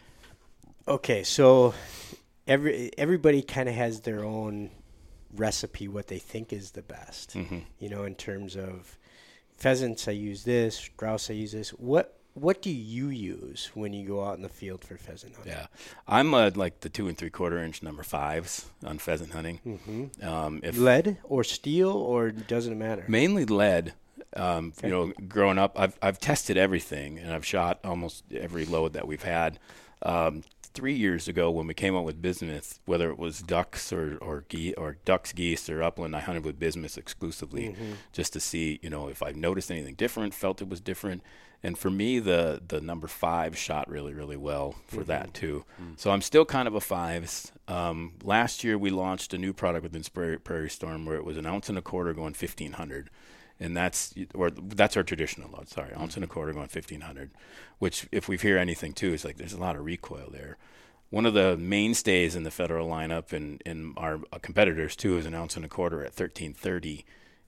Okay, so every everybody kind of has their own recipe, what they think is the best. Mm-hmm. You know, in terms of pheasants, I use this. Grouse, I use this. What what do you use when you go out in the field for pheasant hunting? Yeah, I'm uh, like the two and three quarter inch number fives on pheasant hunting. Mm-hmm. Um, if lead or steel, or doesn't it matter? Mainly lead. Um, okay. You know, growing up, I've I've tested everything, and I've shot almost every load that we've had. Um, three years ago, when we came out with bismuth, whether it was ducks or or, ge- or ducks, geese, or upland, I hunted with bismuth exclusively, mm-hmm. just to see, you know, if I noticed anything different, felt it was different. And for me, the the number five shot really, really well for mm-hmm. that too. Mm-hmm. So I'm still kind of a fives. Um, last year we launched a new product within Prairie, Prairie Storm where it was an ounce and a quarter going fifteen hundred, and that's or that's our traditional load. Sorry, mm-hmm. ounce and a quarter going fifteen hundred, which if we hear anything too, is like there's a lot of recoil there. One of the mainstays in the Federal lineup and in our competitors too is an ounce and a quarter at thirteen thirty.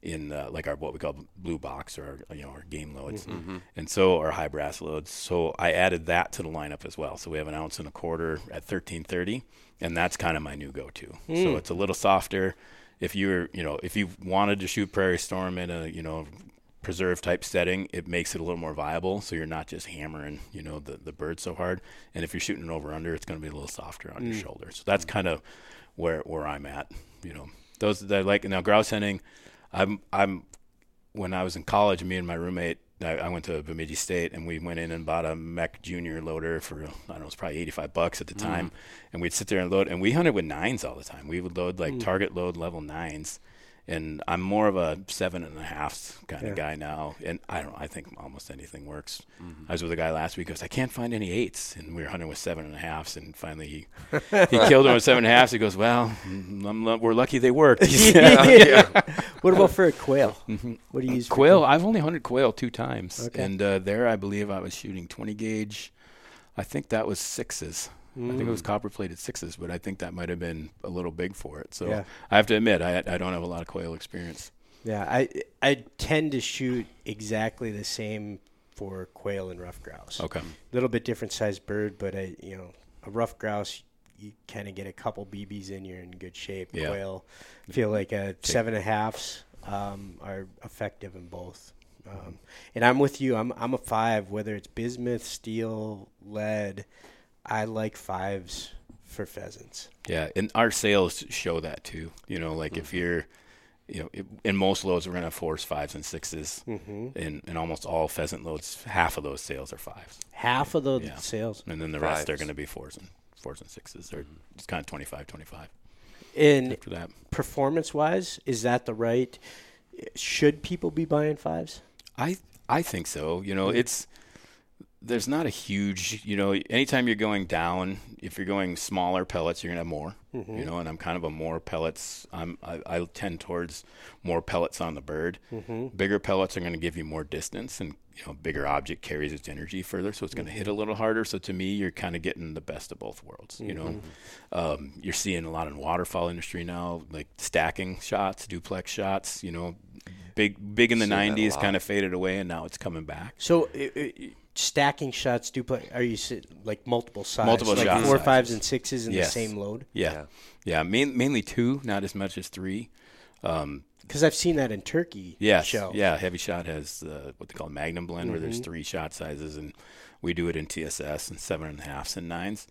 in uh, like our what we call blue box or our, you know, our game loads, mm-hmm. and so our high brass loads. So I added that to the lineup as well. So we have an ounce and a quarter at thirteen thirty, and that's kind of my new go-to. Mm. So it's a little softer. If you're, you know, if you wanted to shoot Prairie Storm in a, you know, preserve type setting, it makes it a little more viable. So you're not just hammering, you know, the the bird so hard. And if you're shooting an over under, it's going to be a little softer on mm. your shoulder. So that's kind of where where I'm at. You know, those that I like now grouse hunting. I'm I'm when I was in college, me and my roommate, I, I went to Bemidji State, and we went in and bought a Mech Junior loader for, I don't know, it was probably eighty-five bucks at the time, mm. and we'd sit there and load, and we hunted with nines all the time. We would load like mm. target load level nines, and I'm more of a seven and a half kind yeah. of guy now, and I don't know, I think almost anything works. Mm-hmm. I was with a guy last week who goes, I can't find any eights, and we were hunting with seven and a halves, and finally he he killed one with seven and a halves. He goes, well, I'm, we're lucky they worked. yeah. yeah. What about for a quail? Mm-hmm. What do you use? Quail, for I've only hunted quail two times, okay. and uh, there I believe I was shooting twenty gauge. I think that was sixes. Mm. I think it was copper-plated sixes, but I think that might have been a little big for it. So yeah. I have to admit, I I don't have a lot of quail experience. Yeah, I I tend to shoot exactly the same for quail and rough grouse. Okay. A little bit different sized bird, but I you know a rough grouse, you kind of get a couple B Bs in, you're in good shape. Yeah. Quail, feel like a seven and a halves um, are effective in both. Um, and I'm with you. I'm I'm a five, whether it's bismuth, steel, lead. I like fives for pheasants. Yeah, and our sales show that too. You know, like mm-hmm. if you're, you know, it, in most loads we're going to have fours, fives, and sixes. Mm-hmm. In, in almost all pheasant loads, half of those sales are fives. Half of those yeah. sales? And then the fives. Rest are going to be fours and fours and sixes. They're just kind of twenty-five, twenty-five. And after that. Performance-wise, is that the right – should people be buying fives? I I think so. You know, mm-hmm. it's – there's not a huge, you know, anytime you're going down, if you're going smaller pellets, you're going to have more, mm-hmm. you know, and I'm kind of a more pellets. I'm, I, I tend towards more pellets on the bird. Mm-hmm. Bigger pellets are going to give you more distance, and, you know, bigger object carries its energy further, so it's going to mm-hmm. hit a little harder. So to me, you're kind of getting the best of both worlds, mm-hmm. you know. Um, you're seeing a lot in waterfowl industry now, like stacking shots, duplex shots, you know, big, big in the nineties, kind of faded away, and now it's coming back. So it, it, stacking shots, duplex, are you like multiple sides? Multiple like shots. Four, fives, and sixes in yes. the same load? Yeah. Yeah, yeah main, mainly two, not as much as three. Um, Because I've seen that in turkey yes, show. Yeah, Heavy Shot has uh, what they call Magnum Blend, mm-hmm. where there's three shot sizes, and we do it in T S S and seven and a halfs and nines.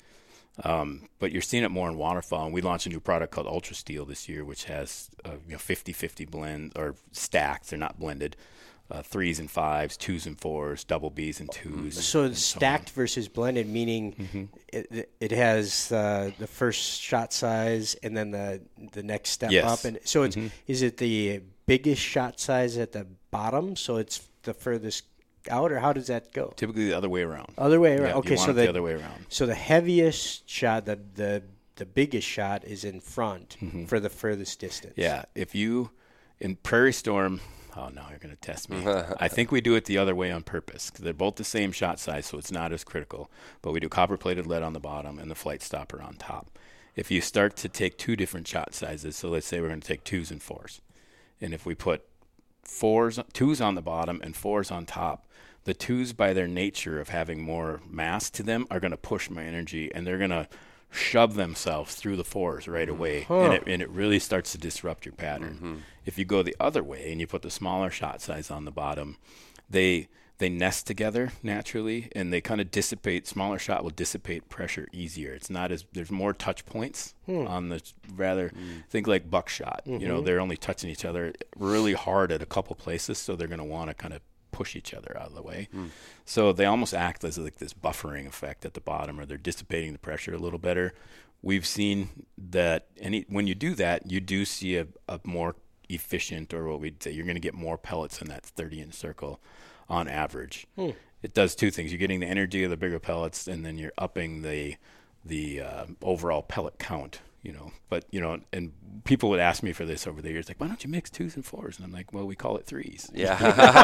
Um, but you're seeing it more in waterfowl, and we launched a new product called Ultra Steel this year, which has uh, you know fifty-fifty blend or stacked. They're not blended. Uh, threes and fives, twos and fours, double Bs and twos. So and stacked so versus blended, meaning mm-hmm. it, it has uh, the first shot size and then the the next step yes. up. And so it's mm-hmm. is it the biggest shot size at the bottom, so it's the furthest out, or how does that go? Typically the other way around. Other way around. Yeah, okay, you want so it the, the other way around. So the heaviest shot, the the the biggest shot is in front mm-hmm. for the furthest distance. Yeah, if you in Prairie Storm. Oh, no, you're going to test me. I think we do it the other way on purpose, because they're both the same shot size, so it's not as critical. But we do copper-plated lead on the bottom and the flight stopper on top. If you start to take two different shot sizes, so let's say we're going to take twos and fours, and if we put fours, twos on the bottom and fours on top, the twos, by their nature of having more mass to them, are going to push my energy, and they're going to shove themselves through the fours right away, huh. and, it, and it really starts to disrupt your pattern. Mm-hmm. If you go the other way and you put the smaller shot size on the bottom, they they nest together naturally, and they kind of dissipate. Smaller shot will dissipate pressure easier. It's not as there's more touch points hmm. on the rather mm. think like buckshot. Mm-hmm. You know, they're only touching each other really hard at a couple places, so they're going to want to kind of push each other out of the way. Mm. So they almost act as like this buffering effect at the bottom, or they're dissipating the pressure a little better. We've seen that any when you do that, you do see a, a more efficient, or what we'd say, you're going to get more pellets in that thirty inch circle on average. Hmm. It does two things. You're getting the energy of the bigger pellets, and then you're upping the the uh, overall pellet count. You know, but you know, and people would ask me for this over the years, like, why don't you mix twos and fours? And I'm like, well, we call it threes. Yeah.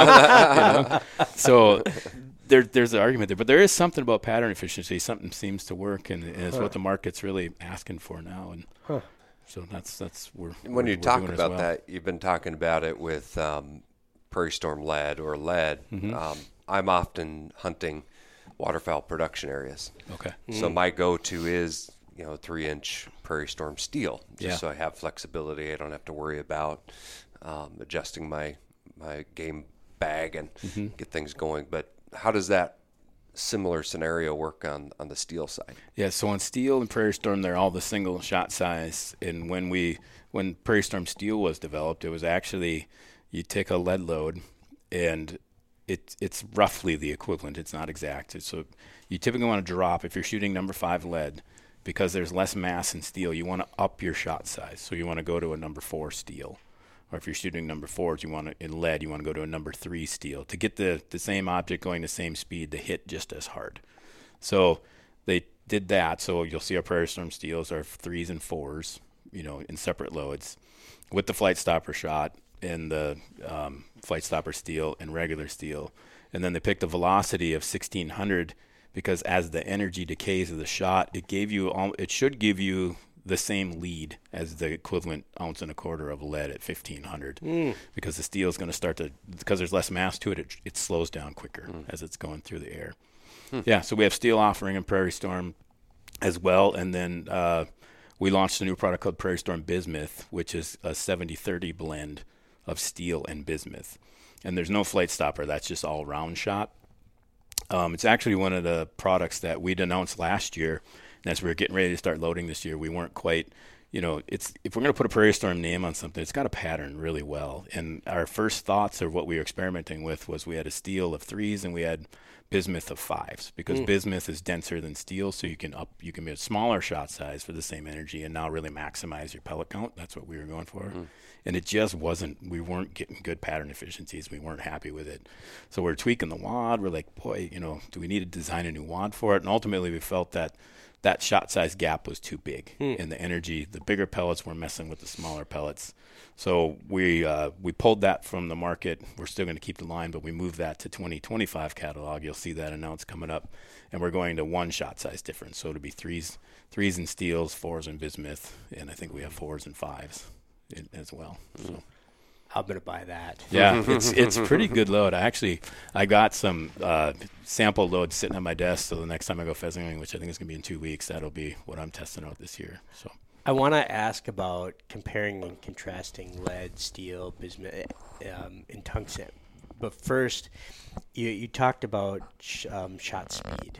you know? So there, there's an argument there, but there is something about pattern efficiency. Something seems to work, and, and it's huh. what the market's really asking for now. And huh. So that's that's we're when we're, you we're talk doing as about well. that, you've been talking about it with um, Prairie Storm lead or lead. Mm-hmm. Um, I'm often hunting waterfowl production areas. Okay. So my go-to is, you know, three-inch Prairie Storm steel, just Yeah. so I have flexibility. I don't have to worry about um, adjusting my my game bag and Mm-hmm. get things going. But how does that similar scenario work on, on the steel side? Yeah, so on steel and Prairie Storm, they're all the single shot size. And when we when Prairie Storm steel was developed, it was actually you take a lead load, and it it's roughly the equivalent. It's not exact. It's so you typically want to drop if you're shooting number five lead, because there's less mass in steel. You want to up your shot size, so you want to go to a number four steel. Or if you're shooting number fours, you want to, in lead, you want to go to a number three steel to get the, the same object going the same speed to hit just as hard. So they did that. So you'll see our Prairie Storm steels are threes and fours, you know, in separate loads, with the Flight Stopper shot and the um, Flight Stopper steel and regular steel. And then they picked a velocity of sixteen hundred because as the energy decays of the shot, it gave you all, it should give you the same lead as the equivalent ounce and a quarter of lead at fifteen hundred mm. because the steel is going to start to, because there's less mass to it, it, it slows down quicker mm. as it's going through the air. Hmm. Yeah, so we have steel offering in Prairie Storm as well, and then uh, we launched a new product called Prairie Storm Bismuth, which is a seventy thirty blend of steel and bismuth. And there's no Flight Stopper, that's just all round shot. Um, it's actually one of the products that we'd announced last year. And as we were getting ready to start loading this year, we weren't quite, you know, it's if we're going to put a Prairie Storm name on something, it's got to pattern really well. And our first thoughts of what we were experimenting with was we had a steel of threes and we had bismuth of fives, because mm. bismuth is denser than steel, so you can up you can be a smaller shot size for the same energy and now really maximize your pellet count. That's what we were going for. Mm. And it just wasn't, we weren't getting good pattern efficiencies. We weren't happy with it. So we're tweaking the wad. We're like, boy, you know, do we need to design a new wad for it? And ultimately we felt that that shot size gap was too big, hmm. and the energy, the bigger pellets were messing with the smaller pellets. So we uh, we pulled that from the market. We're still going to keep the line, but we moved that to twenty twenty-five catalog. You'll see that announced coming up, and we're going to one shot size difference. So it'll be threes, threes and steels, fours and bismuth, and I think we have fours and fives in, as well. So. I'm gonna buy that. Yeah, it's it's a pretty good load. I actually I got some uh, sample loads sitting on my desk, so the next time I go pheasant hunting, which I think is gonna be in two weeks, that'll be what I'm testing out this year. So I want to ask about comparing and contrasting lead, steel, bismuth, um, and tungsten. But first, you you talked about sh- um, shot speed,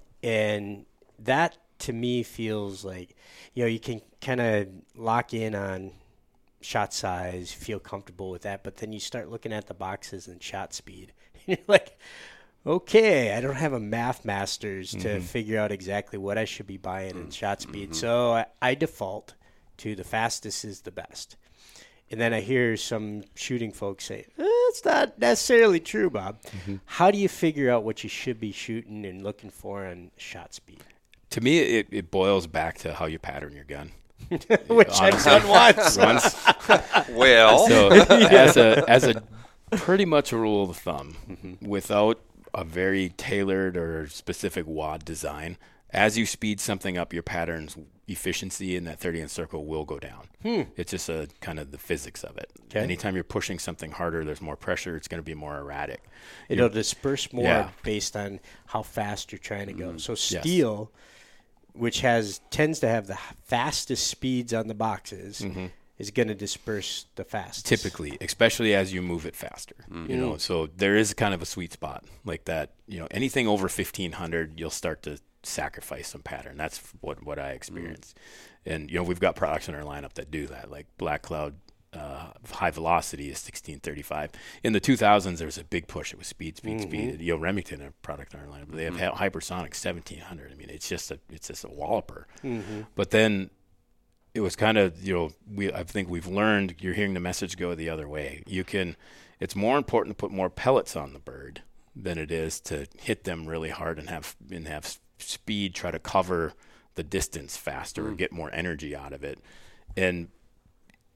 and that to me feels like, you know, you can kind of lock in on shot size, feel comfortable with that, but then you start looking at the boxes and shot speed, and you're like, okay, I don't have a math master's mm-hmm. to figure out exactly what I should be buying in shot speed, mm-hmm. so I, I default to the fastest is the best. And then I hear some shooting folks say, eh, it's not necessarily true, Bob. Mm-hmm. How do you figure out what you should be shooting and looking for on shot speed? To me, it, it boils back to how you pattern your gun. Which I've done once. once. Well, so as a as a pretty much a rule of thumb, mm-hmm. without a very tailored or specific wad design, as you speed something up, your pattern's efficiency in that thirty inch circle will go down. Hmm. It's just a kind of the physics of it. Okay. Anytime you're pushing something harder, there's more pressure. It's going to be more erratic. It'll you're, disperse more yeah. based on how fast you're trying to go. Mm, so steel. Yes. Which has tends to have the fastest speeds on the boxes, mm-hmm. is going to disperse the fastest. Typically, especially as you move it faster. Mm-hmm. You know, so there is kind of a sweet spot like that. You know, anything over fifteen hundred, you'll start to sacrifice some pattern. That's what what I experienced. Mm-hmm. And you know, we've got products in our lineup that do that, like Black Cloud. Uh, high velocity is sixteen thirty-five. In the two thousands, there was a big push. It was speed, speed, mm-hmm. speed. You know, Remington, a product in our line, but they have mm-hmm. hypersonic seventeen hundred. I mean, it's just a it's just a walloper. Mm-hmm. But then it was kind of, you know, we I think we've learned. You're hearing the message go the other way. You can. It's more important to put more pellets on the bird than it is to hit them really hard and have and have speed try to cover the distance faster mm-hmm. or get more energy out of it. And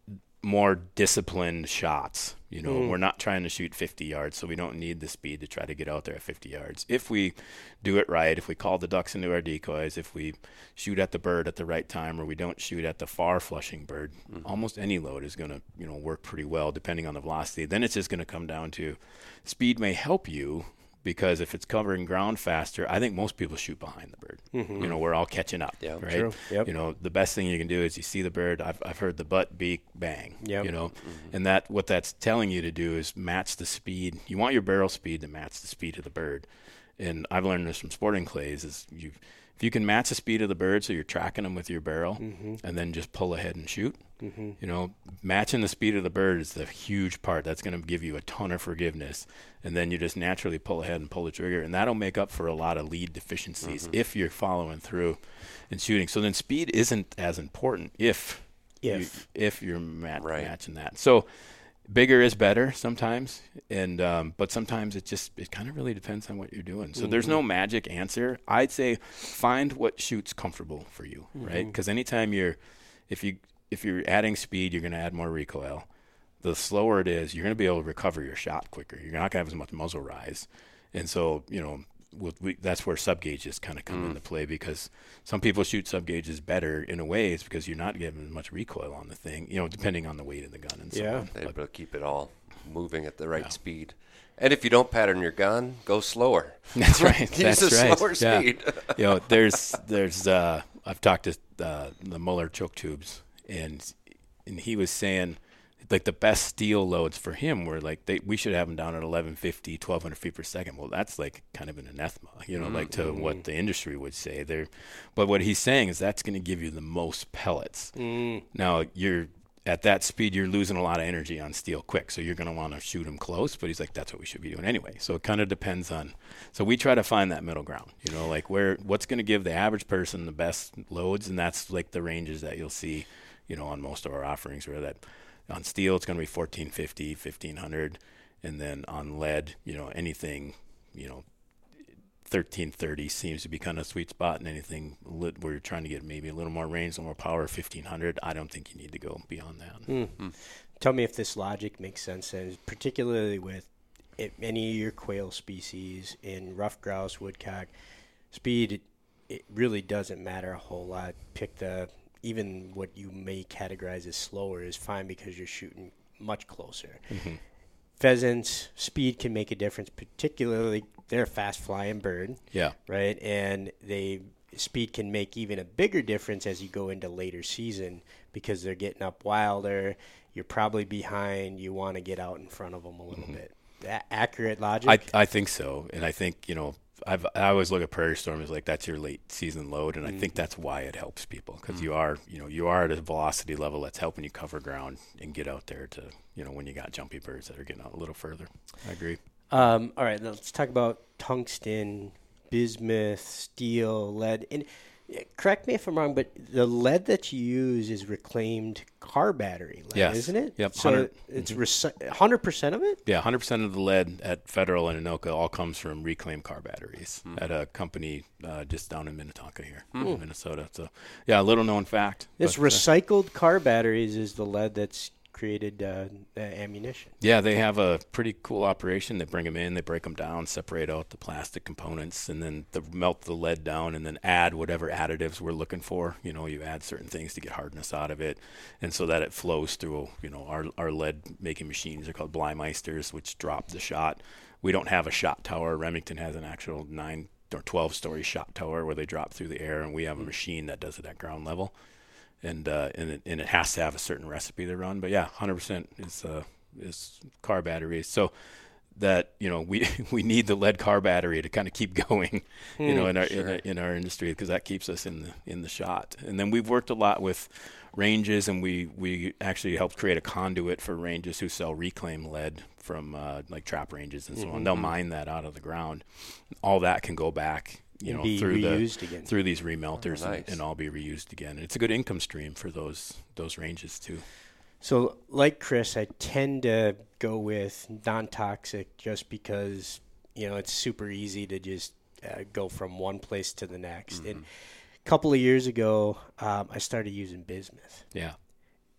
more disciplined shots. You know, Mm. we're not trying to shoot fifty yards, so we don't need the speed to try to get out there at fifty yards. If we do it right, if we call the ducks into our decoys, if we shoot at the bird at the right time, or we don't shoot at the far flushing bird, mm-hmm. almost any load is going to, you know, work pretty well depending on the velocity. Then it's just going to come down to speed may help you, because if it's covering ground faster, I think most people shoot behind the bird. Mm-hmm. You know, we're all catching up, Yeah, right? true. Yep. You know, the best thing you can do is you see the bird. I've I've heard the butt, beak, bang. Yep. You know, Mm-hmm. and that what that's telling you to do is match the speed. You want your barrel speed to match the speed of the bird. And I've learned this from sporting clays is you if you can match the speed of the bird, so you're tracking them with your barrel, Mm-hmm. and then just pull ahead and shoot. Mm-hmm. You know, matching the speed of the bird is the huge part. That's going to give you a ton of forgiveness. And then you just naturally pull ahead and pull the trigger. And that'll make up for a lot of lead deficiencies Mm-hmm. if you're following through and shooting. So then speed isn't as important if, If. you, if you're mat- Right. matching that. So bigger is better sometimes. And um, but sometimes it just, it kind of really depends on what you're doing. So Mm-hmm. there's no magic answer. I'd say find what shoots comfortable for you, Mm-hmm. right? Because anytime you're, if you, if you're adding speed, you're going to add more recoil. The slower it is, you're going to be able to recover your shot quicker. You're not going to have as much muzzle rise. And so, you know, with, we, that's where sub gauges kind of come Mm. into play, because some people shoot sub gauges better in a way. It's because you're not giving as much recoil on the thing, you know, depending on the weight of the gun and so Yeah. on. They're But able to keep it all moving at the right Yeah. speed. And if you don't pattern your gun, go slower. that's right. Use That's a right. slower Yeah. speed. You know, there's, there's, uh, I've talked to uh, the Muller choke tubes, and and he was saying, like, the best steel loads for him were like they we should have them down at eleven fifty, twelve hundred feet per second. Well, that's like kind of an anathema, you know, like to what the industry would say there. But what he's saying is that's going to give you the most pellets. Mm. Now you're at that speed, you're losing a lot of energy on steel quick, so you're going to want to shoot them close. But he's like, that's what we should be doing anyway. So it kind of depends on. So we try to find that middle ground, you know, like where what's going to give the average person the best loads, and that's like the ranges that you'll see, you know, on most of our offerings. Where that on steel, it's going to be fourteen fifty, fifteen hundred, and then on lead, you know, anything, you know, thirteen thirty seems to be kind of a sweet spot, and anything lit where you're trying to get maybe a little more range, a little more power, fifteen hundred. I don't think you need to go beyond that. Mm. Tell me if this logic makes sense, and particularly with it, any of your quail species in rough grouse, woodcock, speed, it, it really doesn't matter a whole lot. Pick the, even what you may categorize as slower is fine because you're shooting much closer. Mm-hmm. Pheasants, speed can make a difference, particularly they're a fast flying bird, Yeah. right? And they speed can make even a bigger difference as you go into later season because they're getting up wilder. You're probably behind. You want to get out in front of them a little Mm-hmm. bit. That accurate logic? I I think so, and I think, you know, I've I always look at Prairie Storm as like that's your late season load, and I think that's why it helps people, because you are you know you are at a velocity level that's helping you cover ground and get out there to, you know, when you got jumpy birds that are getting out a little further. I agree. Um, all right, let's talk about tungsten, bismuth, steel, lead. And uh, correct me if I'm wrong, but the lead that you use is reclaimed car battery lead, Yes. isn't it? Yep, So one hundred it's reci- one hundred percent of it? Yeah, one hundred percent of the lead at Federal and Anoka all comes from reclaimed car batteries at a company uh, just down in Minnetonka here, in Minnesota. So, yeah, a little known fact. This but, uh, recycled car batteries is the lead that's created uh, the ammunition. Yeah, they have a pretty cool operation. They bring them in, they break them down, separate out the plastic components, and then they melt the lead down and then add whatever additives we're looking for. You know, you add certain things to get hardness out of it, and so that it flows through, you know, our, our lead making machines are called Blymeisters, which drop the shot. We don't have a shot tower. Remington has an actual nine or twelve story shot tower where they drop through the air, and we have a machine that does it at ground level. And uh, and it and it has to have a certain recipe to run, but yeah, one hundred percent is uh, is car batteries. So that, you know, we we need the lead car battery to kind of keep going, you know, in our, in our in our industry, because that keeps us in the in the shot. And then we've worked a lot with ranges, and we we actually helped create a conduit for ranges who sell reclaimed lead from uh, like trap ranges and so Mm-hmm. on. They'll mine that out of the ground. All that can go back, you And know, be through reused the again. through these remelters Oh, nice. and, and all be reused again. And it's a good income stream for those those ranges too. So, like Chris, I tend to go with non-toxic just because, you know, it's super easy to just uh, go from one place to the next. Mm-hmm. And a couple of years ago, um, I started using bismuth. Yeah.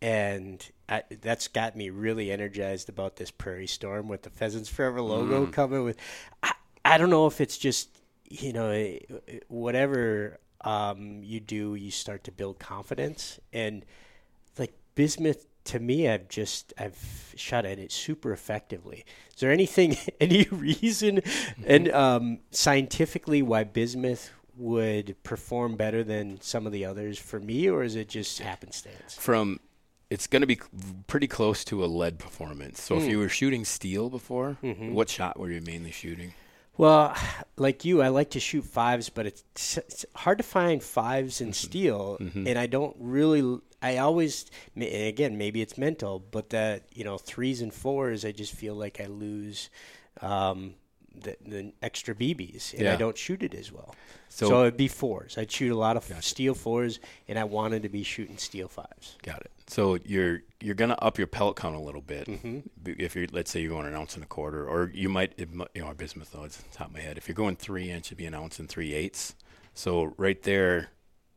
and I, that's got me really energized about this Prairie Storm with the Pheasants Forever logo mm. coming with. I, I don't know if it's just, you know, whatever um, you do, you start to build confidence. And like bismuth, to me, I've just I've shot at it super effectively. Is there anything, any reason, mm-hmm. and um, scientifically why bismuth would perform better than some of the others for me, or is it just happenstance? From it's going to be pretty close to a lead performance. So mm. if you were shooting steel before, mm-hmm. what shot were you mainly shooting? Well, like you, I like to shoot fives, but it's, it's hard to find fives in mm-hmm. steel, mm-hmm. and I don't really. I always, and again, maybe it's mental, but that you know threes and fours, I just feel like I lose um, the, the extra B Bs, and yeah. I don't shoot it as well. So, so it'd be fours. I'd shoot a lot of gotcha. steel fours, and I wanted to be shooting steel fives. Got it. So you're you're gonna up your pellet count a little bit. Mm-hmm. If you're, let's say you're going an ounce and a quarter, or you might, it, you know, our bismuth though, it's on top of my head. If you're going three inch, it'd be an ounce and three eighths. So right there,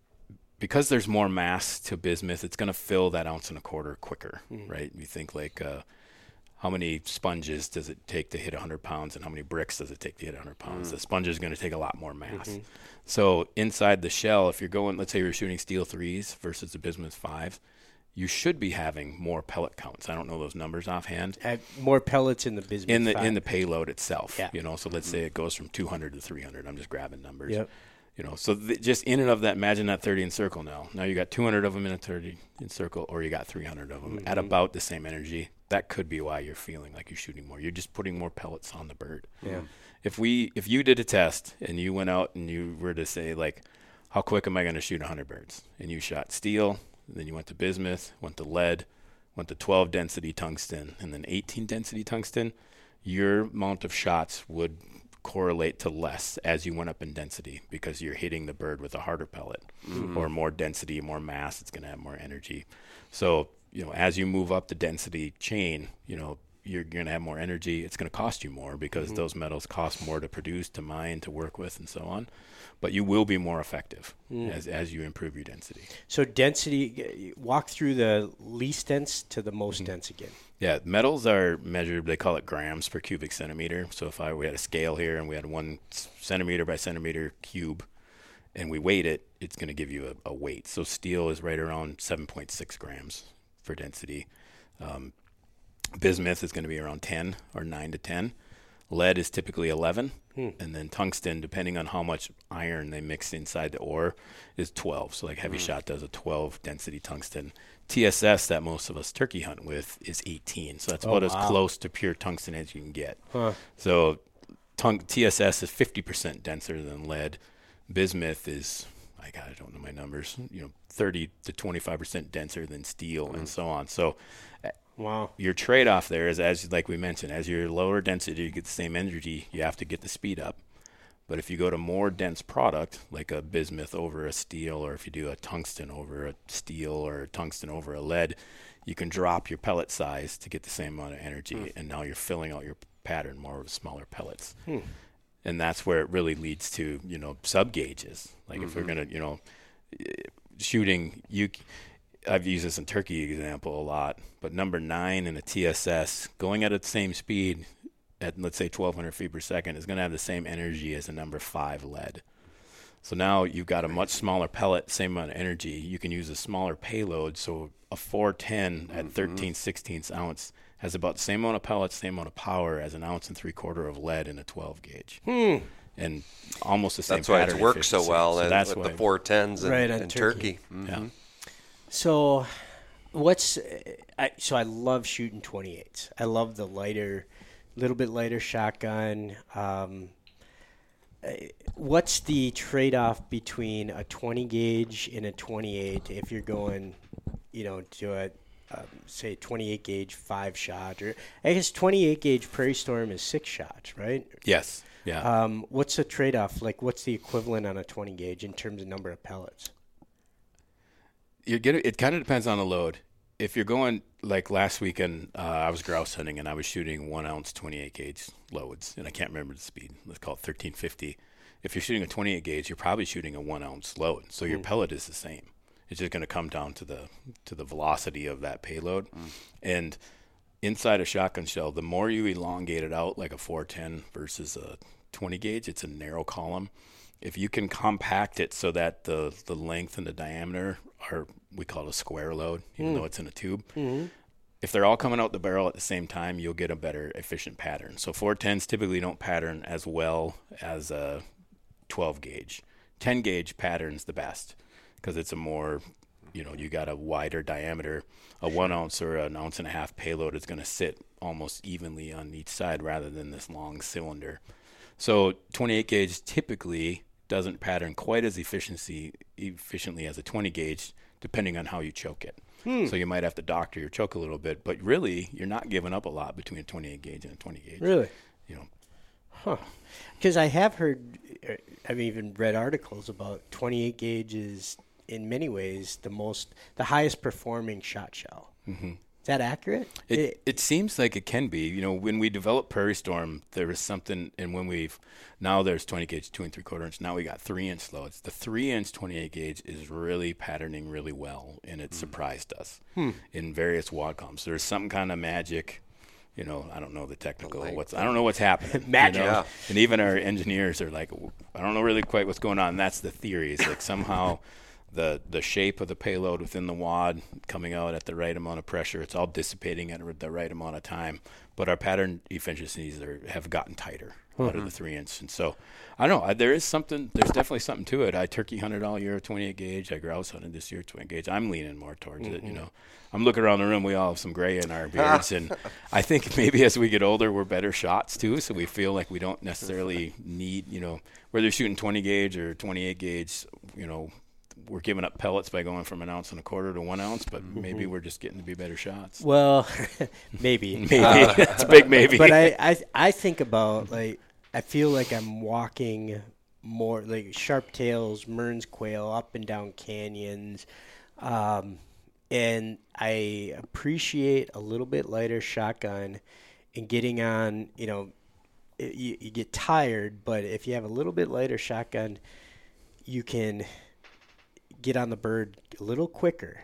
because there's more mass to bismuth, it's gonna fill that ounce and a quarter quicker, mm-hmm. right? You think like, uh, how many sponges does it take to hit one hundred pounds, and how many bricks does it take to hit one hundred pounds? Mm. The sponge is going to take a lot more mass. Mm-hmm. So inside the shell, if you're going, let's say you're shooting steel threes versus the bismuth fives, you should be having more pellet counts. I don't know those numbers offhand. Uh, more pellets in the bismuth in the five. in the payload itself. Yeah. You know, so let's mm-hmm. say it goes from two hundred to three hundred. I'm just grabbing numbers. Yep. You know, so th- just in and of that, imagine that thirty in circle now. Now you got two hundred of them in a thirty in circle, or you got three hundred of them mm-hmm. at about the same energy. That could be why you're feeling like you're shooting more. You're just putting more pellets on the bird. Yeah. If we, if you did a test and you went out and you were to say like, how quick am I going to shoot one hundred birds? And you shot steel, then you went to bismuth, went to lead, went to twelve density tungsten, and then eighteen density tungsten, your amount of shots would correlate to less as you went up in density because you're hitting the bird with a harder pellet mm-hmm. or more density, more mass. It's going to have more energy. So, you know, as you move up the density chain, you know, you're going to have more energy. It's going to cost you more because mm-hmm. those metals cost more to produce, to mine, to work with, and so on. But you will be more effective mm. as as you improve your density. So density, walk through the least dense to the most mm-hmm. dense again. Yeah, metals are measured, they call it grams per cubic centimeter. So if I we had a scale here and we had one centimeter by centimeter cube and we weighed it, it's going to give you a, a weight. So steel is right around seven point six grams for density. Um, bismuth is going to be around ten or nine to ten. Lead is typically eleven, hmm. and then tungsten, depending on how much iron they mix inside the ore, is twelve. So like Heavy mm. Shot does a twelve density tungsten. T S S that most of us turkey hunt with is eighteen. So that's oh, about wow. as close to pure tungsten as you can get. Huh. So tung- T S S is fifty percent denser than lead. Bismuth is, I God, I don't know my numbers, you know, thirty to twenty-five percent denser than steel mm. and so on. So wow. Your trade-off there is, as like we mentioned, as you're lower density, you get the same energy, you have to get the speed up. But if you go to more dense product, like a bismuth over a steel, or if you do a tungsten over a steel or a tungsten over a lead, you can drop your pellet size to get the same amount of energy, hmm. and now you're filling out your pattern more with smaller pellets. Hmm. And that's where it really leads to, you know, sub gauges. Like mm-hmm. if we're going to, you know, shooting, you I've used this in turkey example a lot, but number nine in a T S S going at the same speed at, let's say, twelve hundred feet per second is going to have the same energy as a number five lead. So now you've got a much smaller pellet, same amount of energy. You can use a smaller payload. So a four ten at thirteen sixteenths ounce has about the same amount of pellets, same amount of power as an ounce and three quarter of lead in a twelve gauge. Hmm. And almost the same That's why pattern it's worked so well so and that's with why, the four tens and, right, and turkey. turkey. Mm-hmm. Yeah. So, what's I, so I love shooting twenty-eights. I love the lighter, little bit lighter shotgun. Um, what's the trade-off between a twenty gauge and a twenty-eight if you're going, you know, to a um, say twenty-eight gauge five shot, or I guess twenty-eight gauge Prairie Storm is six shots, right? Yes. Yeah. Um, what's the trade-off? Like, what's the equivalent on a twenty gauge in terms of number of pellets? You're getting, it kind of depends on the load. If you're going, like last weekend, uh, I was grouse hunting and I was shooting one ounce twenty-eight gauge loads, and I can't remember the speed. Let's call it thirteen fifty. If you're shooting a twenty-eight gauge, you're probably shooting a one ounce load, so your mm. pellet is the same. It's just going to come down to the to the velocity of that payload. Mm. And inside a shotgun shell, the more you elongate it out, like a four ten versus a twenty gauge, it's a narrow column. If you can compact it so that the, the length and the diameter are, we call it a square load, even mm. though it's in a tube. Mm-hmm. If they're all coming out the barrel at the same time, you'll get a better efficient pattern. So four tens typically don't pattern as well as a twelve gauge. ten gauge patterns the best because it's a more, you know, you got a wider diameter. A one ounce or an ounce and a half payload is going to sit almost evenly on each side rather than this long cylinder. So twenty-eight gauge typically doesn't pattern quite as efficiency efficiently as a twenty gauge, depending on how you choke it. Hmm. So you might have to doctor your choke a little bit, but really you're not giving up a lot between a twenty-eight gauge and a twenty gauge. Really? You know. Huh. Because I have heard, I've even read articles about twenty-eight gauge is in many ways the most, the highest performing shot shell. Mm-hmm. Is that accurate? It, it it seems like it can be. You know, when we developed Prairie Storm, there was something, and when we've, now there's twenty gauge, two and three quarter inch. Now we got three inch loads. The three inch twenty-eight gauge is really patterning really well, and it mm. surprised us hmm. in various wad comps. There's some kind of magic. You know, I don't know the technical. Like, what's I don't know what's happening. Magic. You know? Yeah. And even our engineers are like, I don't know really quite what's going on. And that's the theory. It's like somehow the the shape of the payload within the wad coming out at the right amount of pressure, it's all dissipating at the right amount of time. But our pattern efficiencies are, have gotten tighter mm-hmm. out of the three inch. And so, I don't know. There is something. There's definitely something to it. I turkey hunted all year twenty-eight gauge. I grouse hunted this year twenty gauge. I'm leaning more towards mm-hmm. it. You know, I'm looking around the room. We all have some gray in our beards, and I think maybe as we get older, we're better shots too. So we feel like we don't necessarily need, you know, whether you're shooting twenty gauge or twenty-eight gauge, you know. We're giving up pellets by going from an ounce and a quarter to one ounce, but mm-hmm. maybe we're just getting to be better shots. Well, maybe. maybe. Uh, That's a big maybe. But I, I, I think about, like, I feel like I'm walking more, like, sharp tails, Mearns quail, up and down canyons. Um, and I appreciate a little bit lighter shotgun and getting on, you know, it, you, you get tired, but if you have a little bit lighter shotgun, you can – get on the bird a little quicker,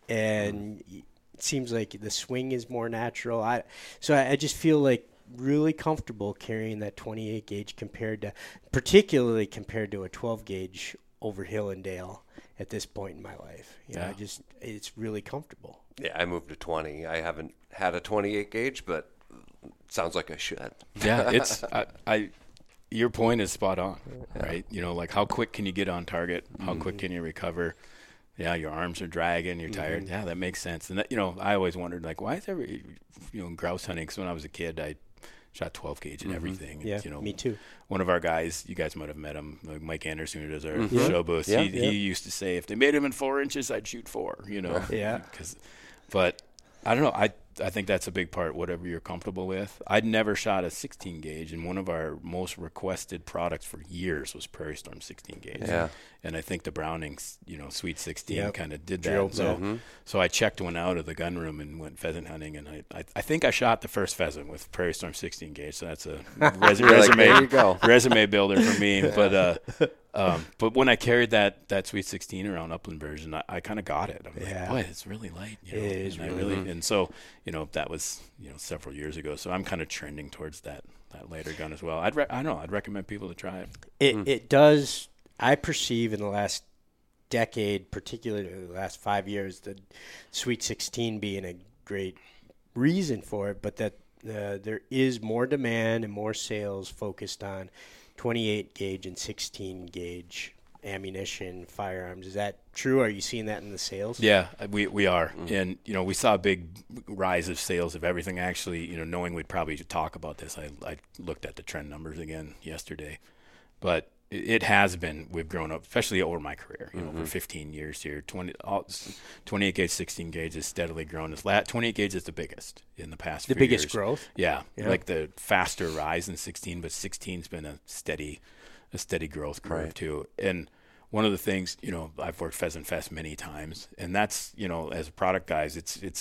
and mm. it seems like the swing is more natural. I so I, I just feel like really comfortable carrying that twenty-eight gauge compared to, particularly compared to a twelve gauge over hill and dale at this point in my life. You yeah, know, I just it's really comfortable. Yeah, I moved to twenty. I haven't had a twenty-eight gauge, but it sounds like I should. Yeah, it's I. I Your point is spot on, right? You know, like how quick can you get on target? How mm-hmm. quick can you recover? Yeah, your arms are dragging, you're tired. Mm-hmm. Yeah, that makes sense. And, that, you know, I always wondered, like, why is every, you know, grouse hunting? Because when I was a kid, I shot twelve gauge and mm-hmm. everything. Yeah, you know, me too. One of our guys, you guys might have met him, like Mike Anderson, who does our mm-hmm. show booths. Yeah, he, yeah. he used to say, if they made him in four inches, I'd shoot four, you know. Yeah. Cause, but I don't know. I I think that's a big part, whatever you're comfortable with. I'd never shot a sixteen gauge, and one of our most requested products for years was Prairie Storm sixteen gauge. Yeah. And I think the Brownings, you know, Sweet sixteen yep. kind of did Drilled that. So, mm-hmm. so I checked one out of the gun room and went pheasant hunting, and I, I, I think I shot the first pheasant with Prairie Storm sixteen gauge. So that's a res- resume like, there you go. resume builder for me. But uh, um, but when I carried that that Sweet sixteen around upland version, I, I kind of got it. I'm yeah. like, boy, it's really light. You know? It is and really, I really mm-hmm. and so you know that was you know several years ago. So I'm kind of trending towards that that lighter gun as well. I'd re- I don't know. I'd recommend people to try it. It mm. it does. I perceive in the last decade, particularly the last five years, the Sweet sixteen being a great reason for it, but that uh, there is more demand and more sales focused on twenty-eight gauge and sixteen gauge ammunition, firearms. Is that true? Are you seeing that in the sales? Yeah, we we are. Mm-hmm. And, you know, we saw a big rise of sales of everything. Actually, you know, knowing we'd probably talk about this, I, I looked at the trend numbers again yesterday. But it has been, we've grown up, especially over my career, you know, mm-hmm. over fifteen years here. twenty, all, twenty-eight gauge, sixteen gauge has steadily grown. This last, twenty-eight gauge is the biggest in the past the few biggest years. growth? Yeah, yeah, like the faster rise in sixteen, but sixteen's been a steady, a steady growth curve right. too. And one of the things, you know, I've worked Pheasant Fest many times, and that's, you know, as a product guys, it's it's like